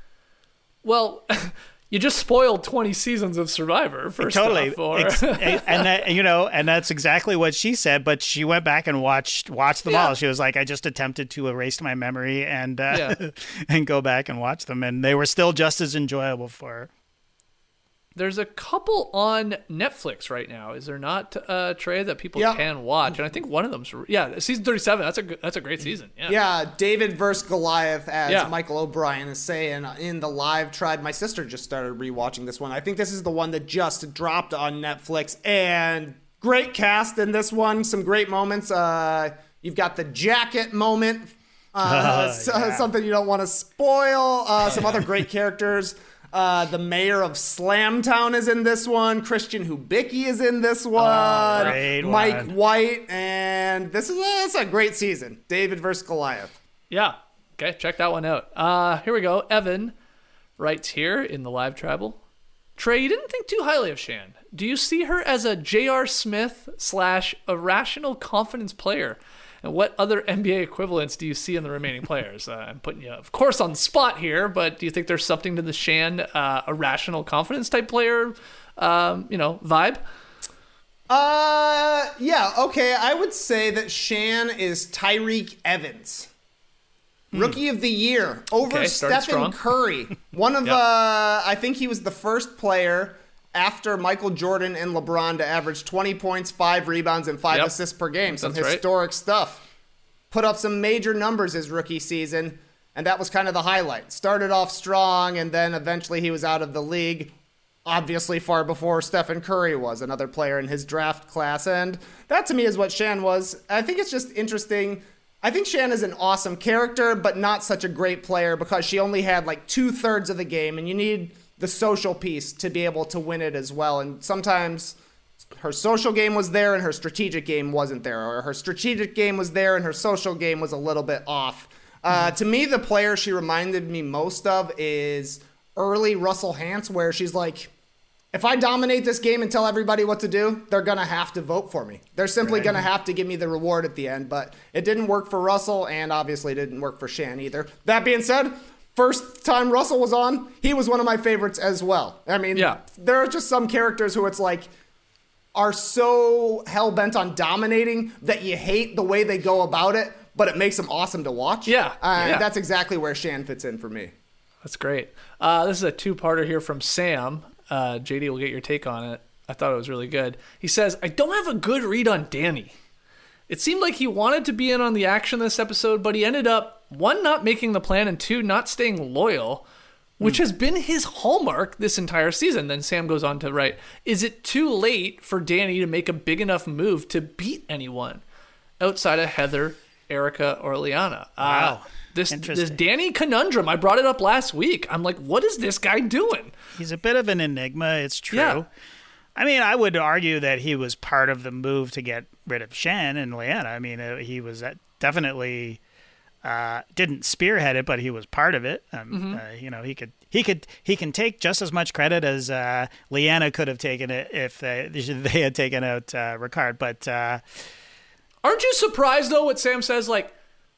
well, you just spoiled twenty seasons of Survivor first Totally. off. Or... Ex- and that, you know, and that's exactly what she said, but she went back and watched watched them Yeah. all. She was like, I just attempted to erase my memory and uh, Yeah. and go back and watch them, and they were still just as enjoyable for her. There's a couple on Netflix right now, is there not, uh, Trey, that people Yeah. can watch? And I think one of them's yeah, season thirty-seven. That's a good- that's a great season. Yeah. Yeah, David versus Goliath, as Yeah. Michael O'Brien is saying in the live tribe. My sister just started rewatching this one. I think this is the one that just dropped on Netflix, and great cast in this one. Some great moments. Uh, you've got the jacket moment, uh, Oh, so- yeah. something you don't want to spoil. Uh, some other great characters. Uh, the mayor of Slamtown is in this one. Christian Hubicki is in this one. great Mike one. White, and this is a, it's a great season. David versus Goliath. Yeah. Okay, check that one out. Uh, here we go. Evan writes here in the live tribal. Trey, you didn't think too highly of Shan. Do you see her as a J R. Smith slash irrational confidence player? And what other N B A equivalents do you see in the remaining players? Uh, I'm putting you, of course, on the spot here, but do you think there's something to the Shan uh, irrational confidence type player, um, you know, vibe? Uh, yeah, okay. I would say that Shan is Tyreek Evans. Rookie of the year over Okay, started Stephen strong. Curry. One of, Yep. uh, I think he was the first player after Michael Jordan and LeBron to average twenty points, five rebounds, and five Yep. assists per game. Some That's right. historic stuff. Put up some major numbers his rookie season, and that was kind of the highlight. Started off strong, and then eventually he was out of the league. Obviously far before Stephen Curry was, another player in his draft class. And that to me is what Shan was. I think it's just interesting. I think Shan is an awesome character, but not such a great player because she only had like two thirds of the game, and you need the social piece to be able to win it as well. And sometimes her social game was there and her strategic game wasn't there, or her strategic game was there and her social game was a little bit off. Uh, to me, the player she reminded me most of is early Russell Hantz, where she's like, if I dominate this game and tell everybody what to do, they're going to have to vote for me. They're simply Right. going to have to give me the reward at the end. But it didn't work for Russell, and obviously didn't work for Shan either. That being said, first time Russell was on, he was one of my favorites as well. I mean, Yeah. there are just some characters who it's like are so hell-bent on dominating that you hate the way they go about it, but it makes them awesome to watch. Yeah, Uh, yeah. That's exactly where Shan fits in for me. That's great. Uh, this is a two-parter here from Sam. Uh, J D will get your take on it. I thought it was really good. He says, I don't have a good read on Danny. It seemed like he wanted to be in on the action this episode, but he ended up, one, not making the plan, and two, not staying loyal, which has been his hallmark this entire season. Then Sam goes on to write, is it too late for Danny to make a big enough move to beat anyone outside of Heather, Erica, or Liana? Wow. Uh, this, this Interesting. Danny conundrum, I brought it up last week. I'm like, what is this guy doing? He's a bit of an enigma. It's true. Yeah. I mean, I would argue that he was part of the move to get rid of Shan and Liana. I mean, uh, he was uh, definitely uh, didn't spearhead it, but he was part of it. Um, Mm-hmm. uh, you know, he could he could he can take just as much credit as uh, Liana could have taken it if they, they had taken out uh, Ricard. But uh, Aren't you surprised, though, what Sam says? Like,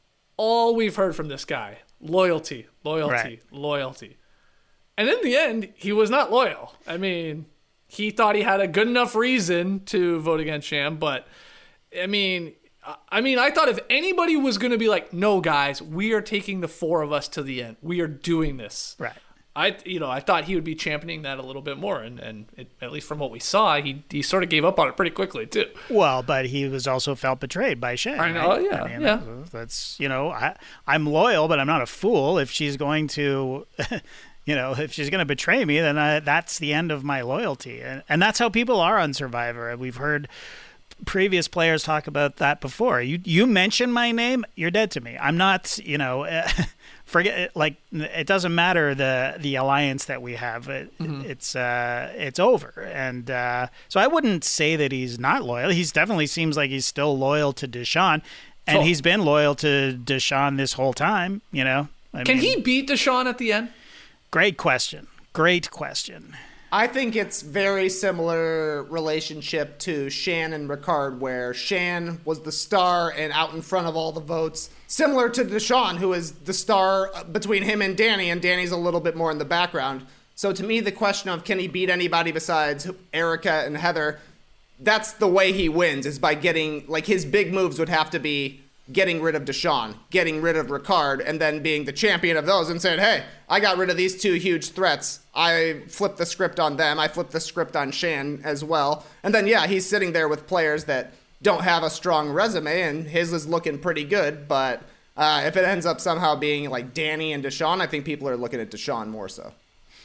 all we've heard from this guy, loyalty, loyalty, Right. loyalty. And in the end, he was not loyal. I mean, he thought he had a good enough reason to vote against Sham, but, I mean, I mean, I thought if anybody was going to be like, no, guys, we are taking the four of us to the end. We are doing this. right. I, you know, I thought he would be championing that a little bit more, and, and it, at least from what we saw, he he sort of gave up on it pretty quickly, too. Well, but he was also felt betrayed by Shan. I know, right? yeah, I mean, yeah. That's, you know, I, I'm loyal, but I'm not a fool. If she's going to, you know, if she's going to betray me, then I, that's the end of my loyalty. And, and that's how people are on Survivor. We've heard previous players talk about that before. You you mention my name, you're dead to me. I'm not, you know, forget it, like it doesn't matter the the alliance that we have. It, Mm-hmm. It's uh it's over. And uh, so I wouldn't say that he's not loyal. He's definitely seems like he's still loyal to Deshaun, and Cool. he's been loyal to Deshaun this whole time. You know, I Can mean, he beat Deshaun at the end? Great question. Great question. I think it's very similar relationship to Shan and Ricard, where Shan was the star and out in front of all the votes. Similar to Deshaun, who is the star between him and Danny, and Danny's a little bit more in the background. So to me, the question of can he beat anybody besides Erica and Heather, that's the way he wins, is by getting, like, his big moves would have to be getting rid of Deshaun, getting rid of Ricard, and then being the champion of those and saying, hey, I got rid of these two huge threats. I flipped the script on them. I flipped the script on Shan as well. And then, yeah, he's sitting there with players that don't have a strong resume, and his is looking pretty good. But uh, if it ends up somehow being like Danny and Deshaun, I think people are looking at Deshaun more so.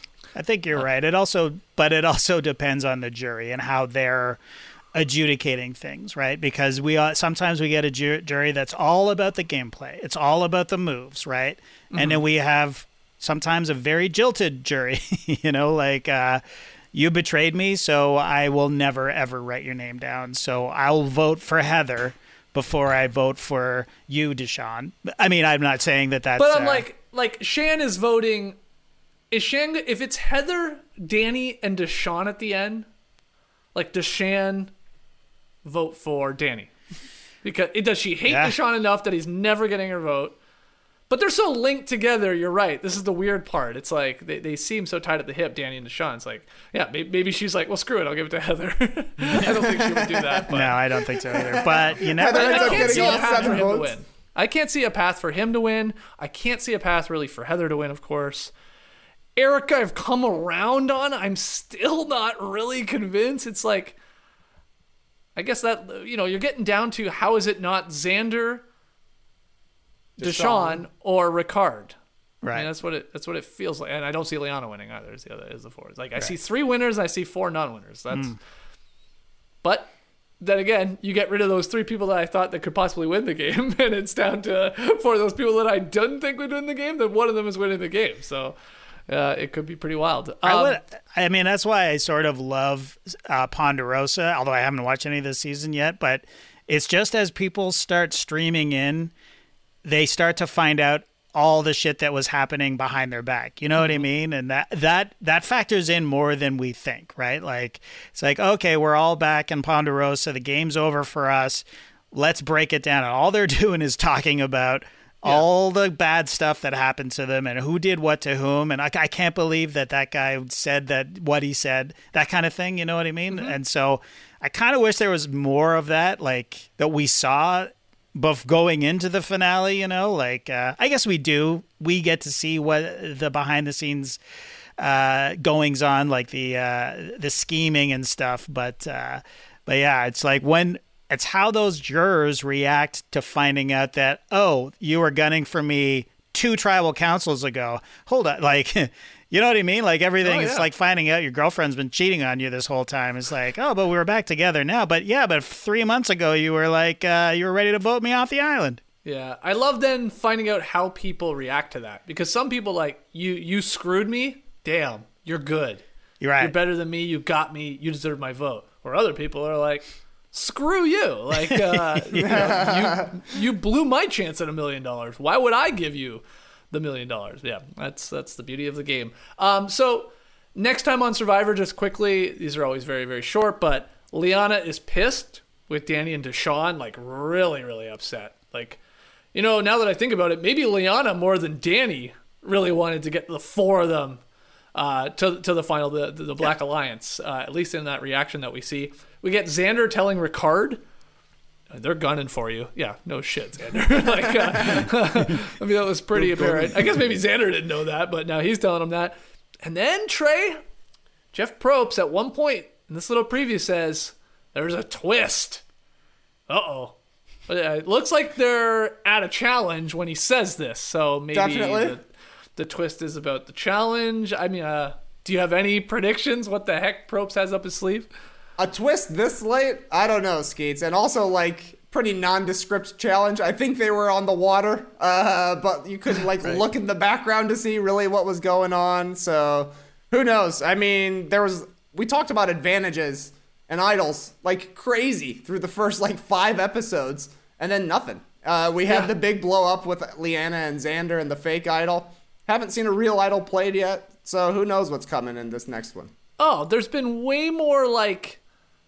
I think you're right. It also, but it also depends on the jury and how they're adjudicating things, right? Because we uh, sometimes we get a ju- jury that's all about the gameplay. It's all about the moves, right? Mm-hmm. And then we have sometimes a very jilted jury, you know, like uh, you betrayed me, so I will never ever write your name down. So I'll vote for Heather before I vote for you, Deshaun. I mean, I'm not saying that that's. But I'm uh, like, like Shan is voting is Shan, if it's Heather, Danny, and Deshawn at the end, like Deshawn vote for Danny. Because it, does she hate yeah. Deshawn enough that he's never getting her vote? But they're so linked together, you're right. This is the weird part. It's like they, they seem so tied at the hip, Danny and Deshawn. It's like, yeah, maybe, maybe she's like, well, screw it, I'll give it to Heather. I don't think she would do that. But. No, I don't think so either. But you never I, know. I can't see a path for him to win. I can't see a path for him to win. I can't see a path really for Heather to win, of course. Erica, I've come around on. I'm still not really convinced. It's like, I guess that, you know, you're getting down to how is it not Xander, Deshawn, Deshawn or Ricard? Right. I mean, that's what it that's what it feels like. And I don't see Liana winning either. Is the other is the four. It's like right. I see three winners and I see four non-winners. That's mm. But then again, you get rid of those three people that I thought that could possibly win the game, and it's down to four of those people that I didn't think would win the game, then one of them is winning the game. So Uh, it could be pretty wild. Um, I would. I mean, that's why I sort of love uh, Ponderosa, although I haven't watched any of this season yet. But it's just as people start streaming in, they start to find out all the shit that was happening behind their back. You know mm-hmm. what I mean? And that that that factors in more than we think, right? Like it's like, okay, we're all back in Ponderosa. The game's over for us. Let's break it down. And all they're doing is talking about Yeah. all the bad stuff that happened to them and who did what to whom. And I, I can't believe that that guy said that what he said, that kind of thing. You know what I mean? Mm-hmm. And so I kind of wish there was more of that, like that we saw bef- going into the finale, you know, like uh, I guess we do. We get to see what the behind the scenes uh, goings on, like the, uh, the scheming and stuff. But, uh, but yeah, it's like when, it's how those jurors react to finding out that, oh, you were gunning for me two tribal councils ago. Hold on. Like, you know what I mean? Like everything, oh, yeah. It's like finding out your girlfriend's been cheating on you this whole time. It's like, oh, but we were back together now. But yeah, but three months ago, you were like, uh, you were ready to vote me off the island. Yeah. I love then finding out how people react to that. Because some people like, you, you screwed me. Damn, you're good. You're right. You're better than me. You got me. You deserve my vote. Or other people are like, screw you. Like, uh, you, know, you, you blew my chance at a million dollars. Why would I give you the million dollars? Yeah, that's that's the beauty of the game. Um, so next time on Survivor, just quickly, these are always very, very short, but Liana is pissed with Danny and Deshawn, like really, really upset. Like, you know, now that I think about it, maybe Liana more than Danny really wanted to get the four of them uh, to, to the final, the, the Black yeah. Alliance, uh, at least in that reaction that we see. We get Xander telling Ricard, they're gunning for you. Yeah, no shit, Xander. like, uh, I mean, that was pretty apparent. I guess maybe Xander didn't know that, but now he's telling him that. And then Trey, Jeff Probst at one point in this little preview says, there's a twist. Uh-oh. But it looks like they're at a challenge when he says this, so maybe the, the twist is about the challenge. I mean, uh, do you have any predictions? What the heck Probst has up his sleeve? A twist this late? I don't know, Skeets. And also, like, pretty nondescript challenge. I think they were on the water, uh, but you couldn't, like, right. look in the background to see really what was going on. So, who knows? I mean, there was... We talked about advantages and idols like crazy through the first, like, five episodes, and then nothing. Uh, we had yeah. the big blow-up with Liana and Xander and the fake idol. Haven't seen a real idol played yet, so who knows what's coming in this next one. Oh, there's been way more, like...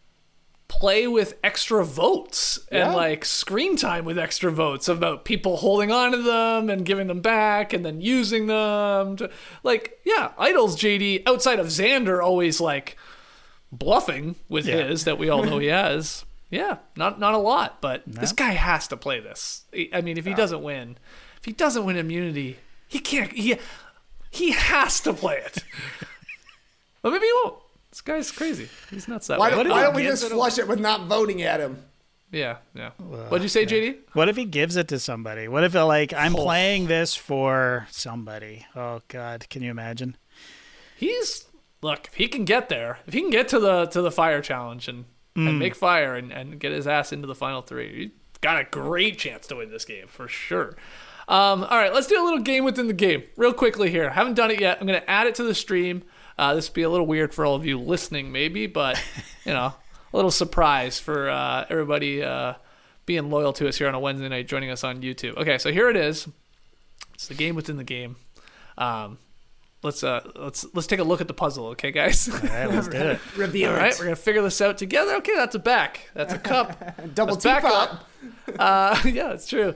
play with extra votes and yeah. like screen time with extra votes about people holding on to them and giving them back and then using them to, like, yeah, idols, J D, outside of Xander always like bluffing with yeah. his that we all know he has. Yeah, not not a lot, but no. this guy has to play this. I mean, if he doesn't win, if he doesn't win immunity, he can't, he, he has to play it. But maybe he won't. This guy's crazy. He's nuts that why way. Don't, why don't we just flush it with not voting at him? Yeah, yeah. Well, what'd you say, yeah. J D? What if he gives it to somebody? What if, like, I'm oh. playing this for somebody? Oh, God. Can you imagine? He's, look, if he can get there, if he can get to the to the fire challenge and, mm. and make fire and, and get his ass into the final three, he's got a great chance to win this game, for sure. Um, all right, let's do a little game within the game. Real quickly here. I haven't done it yet. I'm going to add it to the stream. Uh, this will be a little weird for all of you listening, maybe, but, you know, a little surprise for uh, everybody uh, being loyal to us here on a Wednesday night, joining us on YouTube. Okay, so here it is. It's the game within the game. Um, let's uh let's let's take a look at the puzzle, okay, guys? All right, let's do it. Reveal All it. right, we're gonna figure this out together. Okay, that's a back. That's a cup. Double Let's back teapot. up. Uh, yeah, that's true.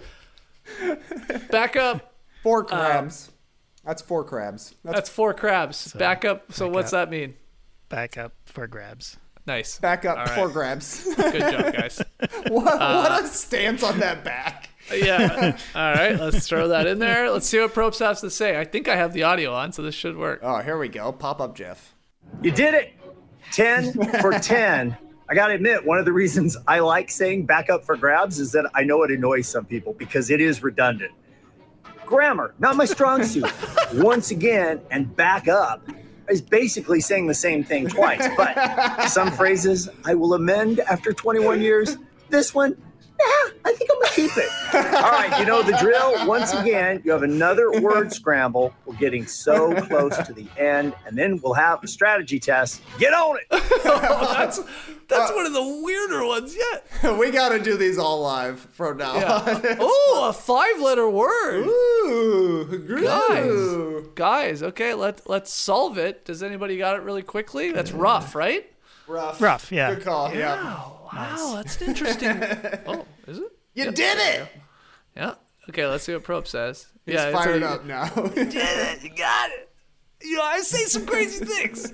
Back up. Four crabs. That's four crabs. That's, That's four crabs. back up. So back what's up. that mean? Back up for grabs. Nice. back up. All right. Four grabs. Good job, guys. what, what a stance on that back. Yeah. All right, let's throw that in there. Let's see what Probst has to say. I think I have the audio on, so this should work. Oh, here we go. Pop up, Jeff. You did it. ten for ten. I got to admit, one of the reasons I like saying back up for grabs is that I know it annoys some people because it is redundant. Grammar, not my strong suit. Once again, and back up is basically saying the same thing twice. But some phrases I will amend after twenty-one years. This one, nah, I think I'm going to keep it. All right, you know the drill. Once again, you have another word scramble. We're getting so close to the end, and then we'll have a strategy test. Get on it. Oh, that's that's uh, one of the weirder ones yet. We got to do these all live from now yeah. on. Oh, a five-letter word. Ooh, guys, guys. Okay, let let's solve it. Does anybody got it really quickly? That's rough, right? Rough. Rough, yeah. Good call, yeah. yeah. Wow, nice. That's interesting. Oh, is it? You yep. did it! Yeah. Okay, let's see what Probe says. He's yeah, fired a, up now. You did it. You got it. You know, I say some crazy things.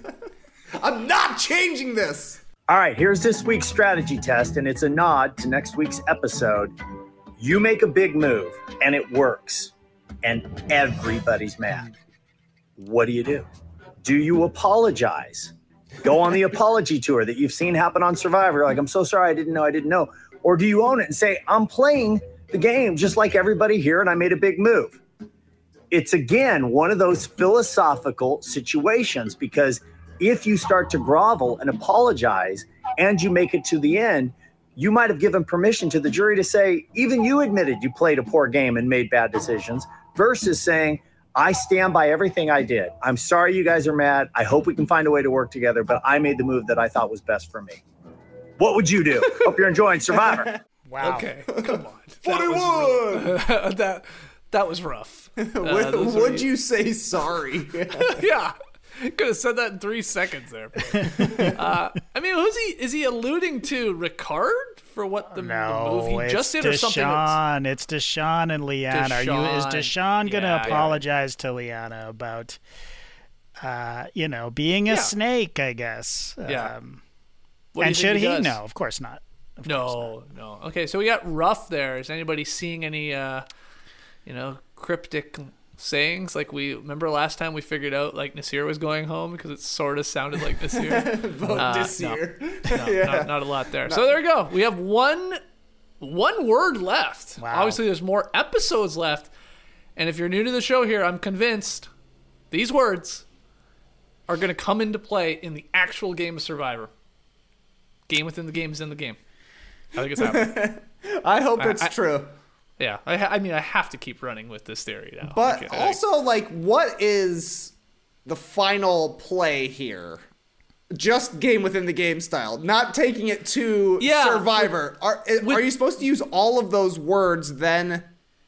I'm not changing this. All right, here's this week's strategy test, and it's a nod to next week's episode. You make a big move, and it works, and everybody's mad. What do you do? Do you apologize? Go on the apology tour that you've seen happen on Survivor. Like, I'm so sorry, I didn't know, I didn't know. Or do you own it and say, I'm playing the game just like everybody here, and I made a big move? It's, again, one of those philosophical situations, because if you start to grovel and apologize and you make it to the end, you might have given permission to the jury to say, even you admitted you played a poor game and made bad decisions, versus saying, I stand by everything I did. I'm sorry you guys are mad. I hope we can find a way to work together, but I made the move that I thought was best for me. What would you do? Hope you're enjoying Survivor. Wow. Okay, come on. forty-one! that, that was rough. Uh, would would you say sorry? Yeah. Could have said that in three seconds there. uh, I mean, who's he? Is he alluding to Ricard for what the, no, the move he just did, or something? Deshaun. It's Deshaun and Leanna. Are you? Is Deshaun going to yeah, apologize yeah. to Leanna about, uh, you know, being a yeah. snake? I guess. Yeah. Um, What and should he? he No, of course not. Of no, course not. no. Okay, so we got rough there. Is anybody seeing any, uh, you know, cryptic sayings? Like, we remember last time we figured out like Nasir was going home because it sort of sounded like Nasir. Vote uh, Nasir. No, no yeah. not, not a lot there. No. So there we go. We have one one word left. Wow. Obviously, there's more episodes left. And if you're new to the show here, I'm convinced these words are going to come into play in the actual game of Survivor. Game within the game is in the game. I think it's happening. I hope I, it's I, true. Yeah, I, I mean, I have to keep running with this theory now. But okay, also, like, what is the final play here? Just game within the game style, not taking it to yeah, Survivor. With, are with, are you supposed to use all of those words? Then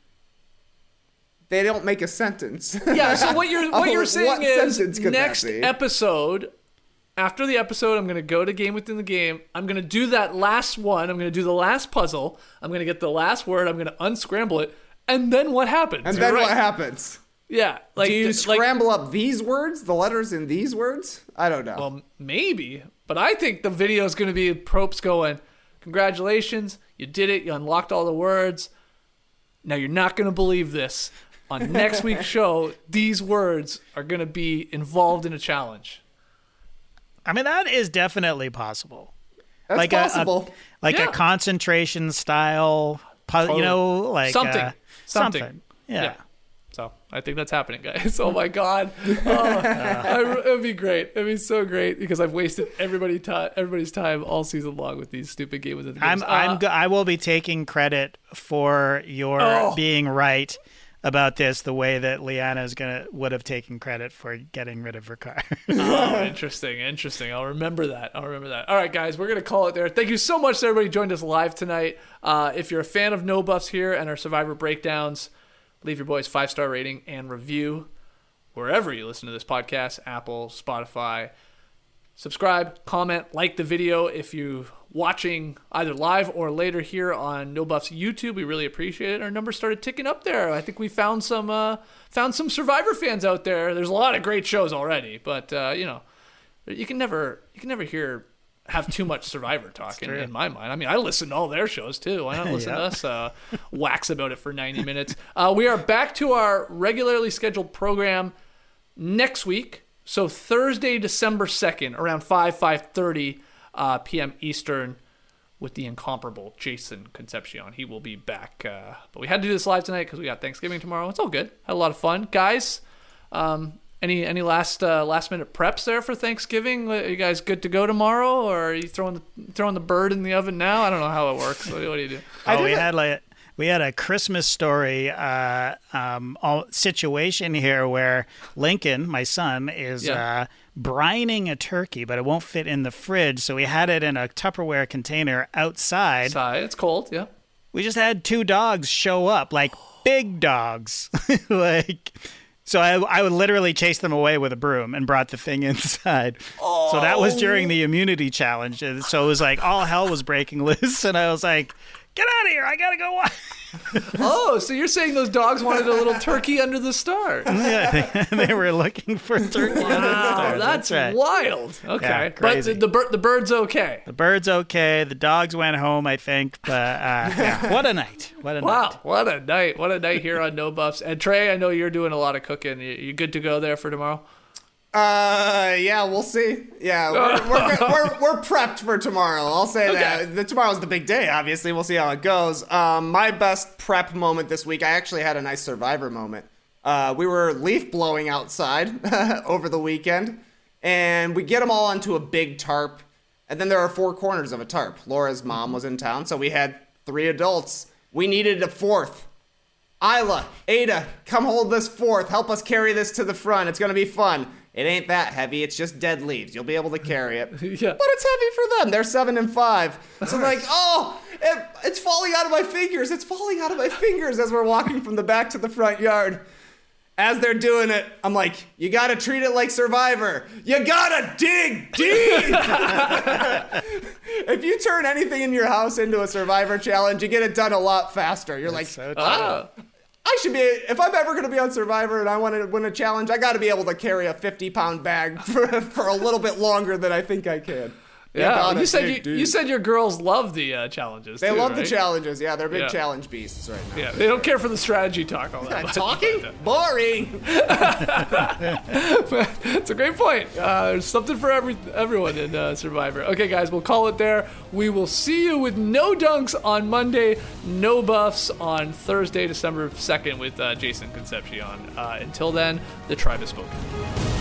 they don't make a sentence. Yeah. So what you're what you're saying what is next episode. After the episode, I'm going to go to Game Within the Game. I'm going to do that last one. I'm going to do the last puzzle. I'm going to get the last word. I'm going to unscramble it. And then what happens? And You're then right. what happens? Yeah. Like, do you like, scramble up these words, the letters in these words? I don't know. Well, maybe. But I think the video is going to be Probst going, congratulations, you did it. You unlocked all the words. Now you're not going to believe this. On next week's show, these words are going to be involved in a challenge. I mean, that is definitely possible. That's like possible. A, a, like yeah. a concentration style, pu- totally. you know, like something. Uh, something. something. Yeah. yeah. So I think that's happening, guys. Oh my God, oh, I, it'd be great. It'd be so great because I've wasted everybody time, everybody's time all season long with these stupid games. Games. I'm, uh, I'm, go- I will be taking credit for your oh. being right about this, the way that Leanna is gonna would have taken credit for getting rid of Ricard. Oh, interesting, interesting. I'll remember that. I'll remember that. All right, guys, we're gonna call it there. Thank you so much to everybody who joined us live tonight. Uh, if you're a fan of No Buffs here and our Survivor breakdowns, leave your boys five star rating and review wherever you listen to this podcast, Apple, Spotify. Subscribe, comment, like the video if you're watching either live or later here on No Buffs YouTube. We really appreciate it. Our numbers started ticking up there. I think we found some uh, found some Survivor fans out there. There's a lot of great shows already, but uh, you know, you can never you can never hear have too much Survivor talk in, in my mind. I mean, I listen to all their shows too. Why not listen Yep. to us uh, wax about it for ninety minutes? Uh, we are back to our regularly scheduled program next week. So Thursday, December second, around five, five thirty uh, p.m. Eastern, with the incomparable Jason Concepcion. He will be back. Uh, but we had to do this live tonight because we got Thanksgiving tomorrow. It's all good. Had a lot of fun. Guys, um, any any last uh, last minute preps there for Thanksgiving? Are you guys good to go tomorrow, or are you throwing the, throwing the bird in the oven now? I don't know how it works. What, what do you do? Oh, we had like we had a Christmas story uh, um, all, situation here where Lincoln, my son, is Yeah. uh, brining a turkey, but it won't fit in the fridge, so we had it in a Tupperware container outside. Outside, it's cold. Yeah. We just had two dogs show up, like big dogs, like. So I, I would literally chase them away with a broom and brought the thing inside. Oh. So that was during the immunity challenge. And so it was like all hell was breaking loose. And I was like, get out of here. I got to go watch. Oh, so you're saying those dogs wanted a little turkey under the stars? Yeah, they, they were looking for turkey wow, under the stars. That's, that's right. wild. Okay. Yeah, but crazy. the, the, bird, the bird's okay. The bird's okay. The dogs went home, I think. But uh, yeah, what a night. What a wow, night. what a night. What a night here on No Buffs. And Trey, I know you're doing a lot of cooking. You, you good to go there for tomorrow? Uh, yeah, we'll see. Yeah, we're we're, we're, we're prepped for tomorrow. I'll say Okay. that. The, tomorrow's the big day, obviously. We'll see how it goes. Um, my best prep moment this week, I actually had a nice Survivor moment. Uh, we were leaf blowing outside over the weekend, and we get them all onto a big tarp, and then there are four corners of a tarp. Laura's mom was in town, so we had three adults. We needed a fourth. Isla, Ada, come hold this fourth. Help us carry this to the front. It's going to be fun. It ain't that heavy. It's just dead leaves. You'll be able to carry it. Yeah. But it's heavy for them. They're seven and five. So I'm like, oh, it, it's falling out of my fingers. It's falling out of my fingers as we're walking from the back to the front yard. As they're doing it, I'm like, you got to treat it like Survivor. You got to dig deep. If you turn anything in your house into a Survivor challenge, you get it done a lot faster. You're That's like, so true. ah. I should be, if I'm ever going to be on Survivor and I want to win a challenge, I got to be able to carry a fifty pound bag for, for a little bit longer than I think I can. Yeah, gotta you said you, dig deep. you said your girls love the uh, challenges. They too, love the right? challenges. Yeah, they're big Yeah. challenge beasts right now. Yeah, they don't care for the strategy talk all that much. Talking? Boring. It's a great point. Uh, there's something for every everyone in uh, Survivor. Okay, guys, we'll call it there. We will see you with No Dunks on Monday, No Buffs on Thursday, December second with uh, Jason Concepcion. Uh, until then, the tribe has spoken.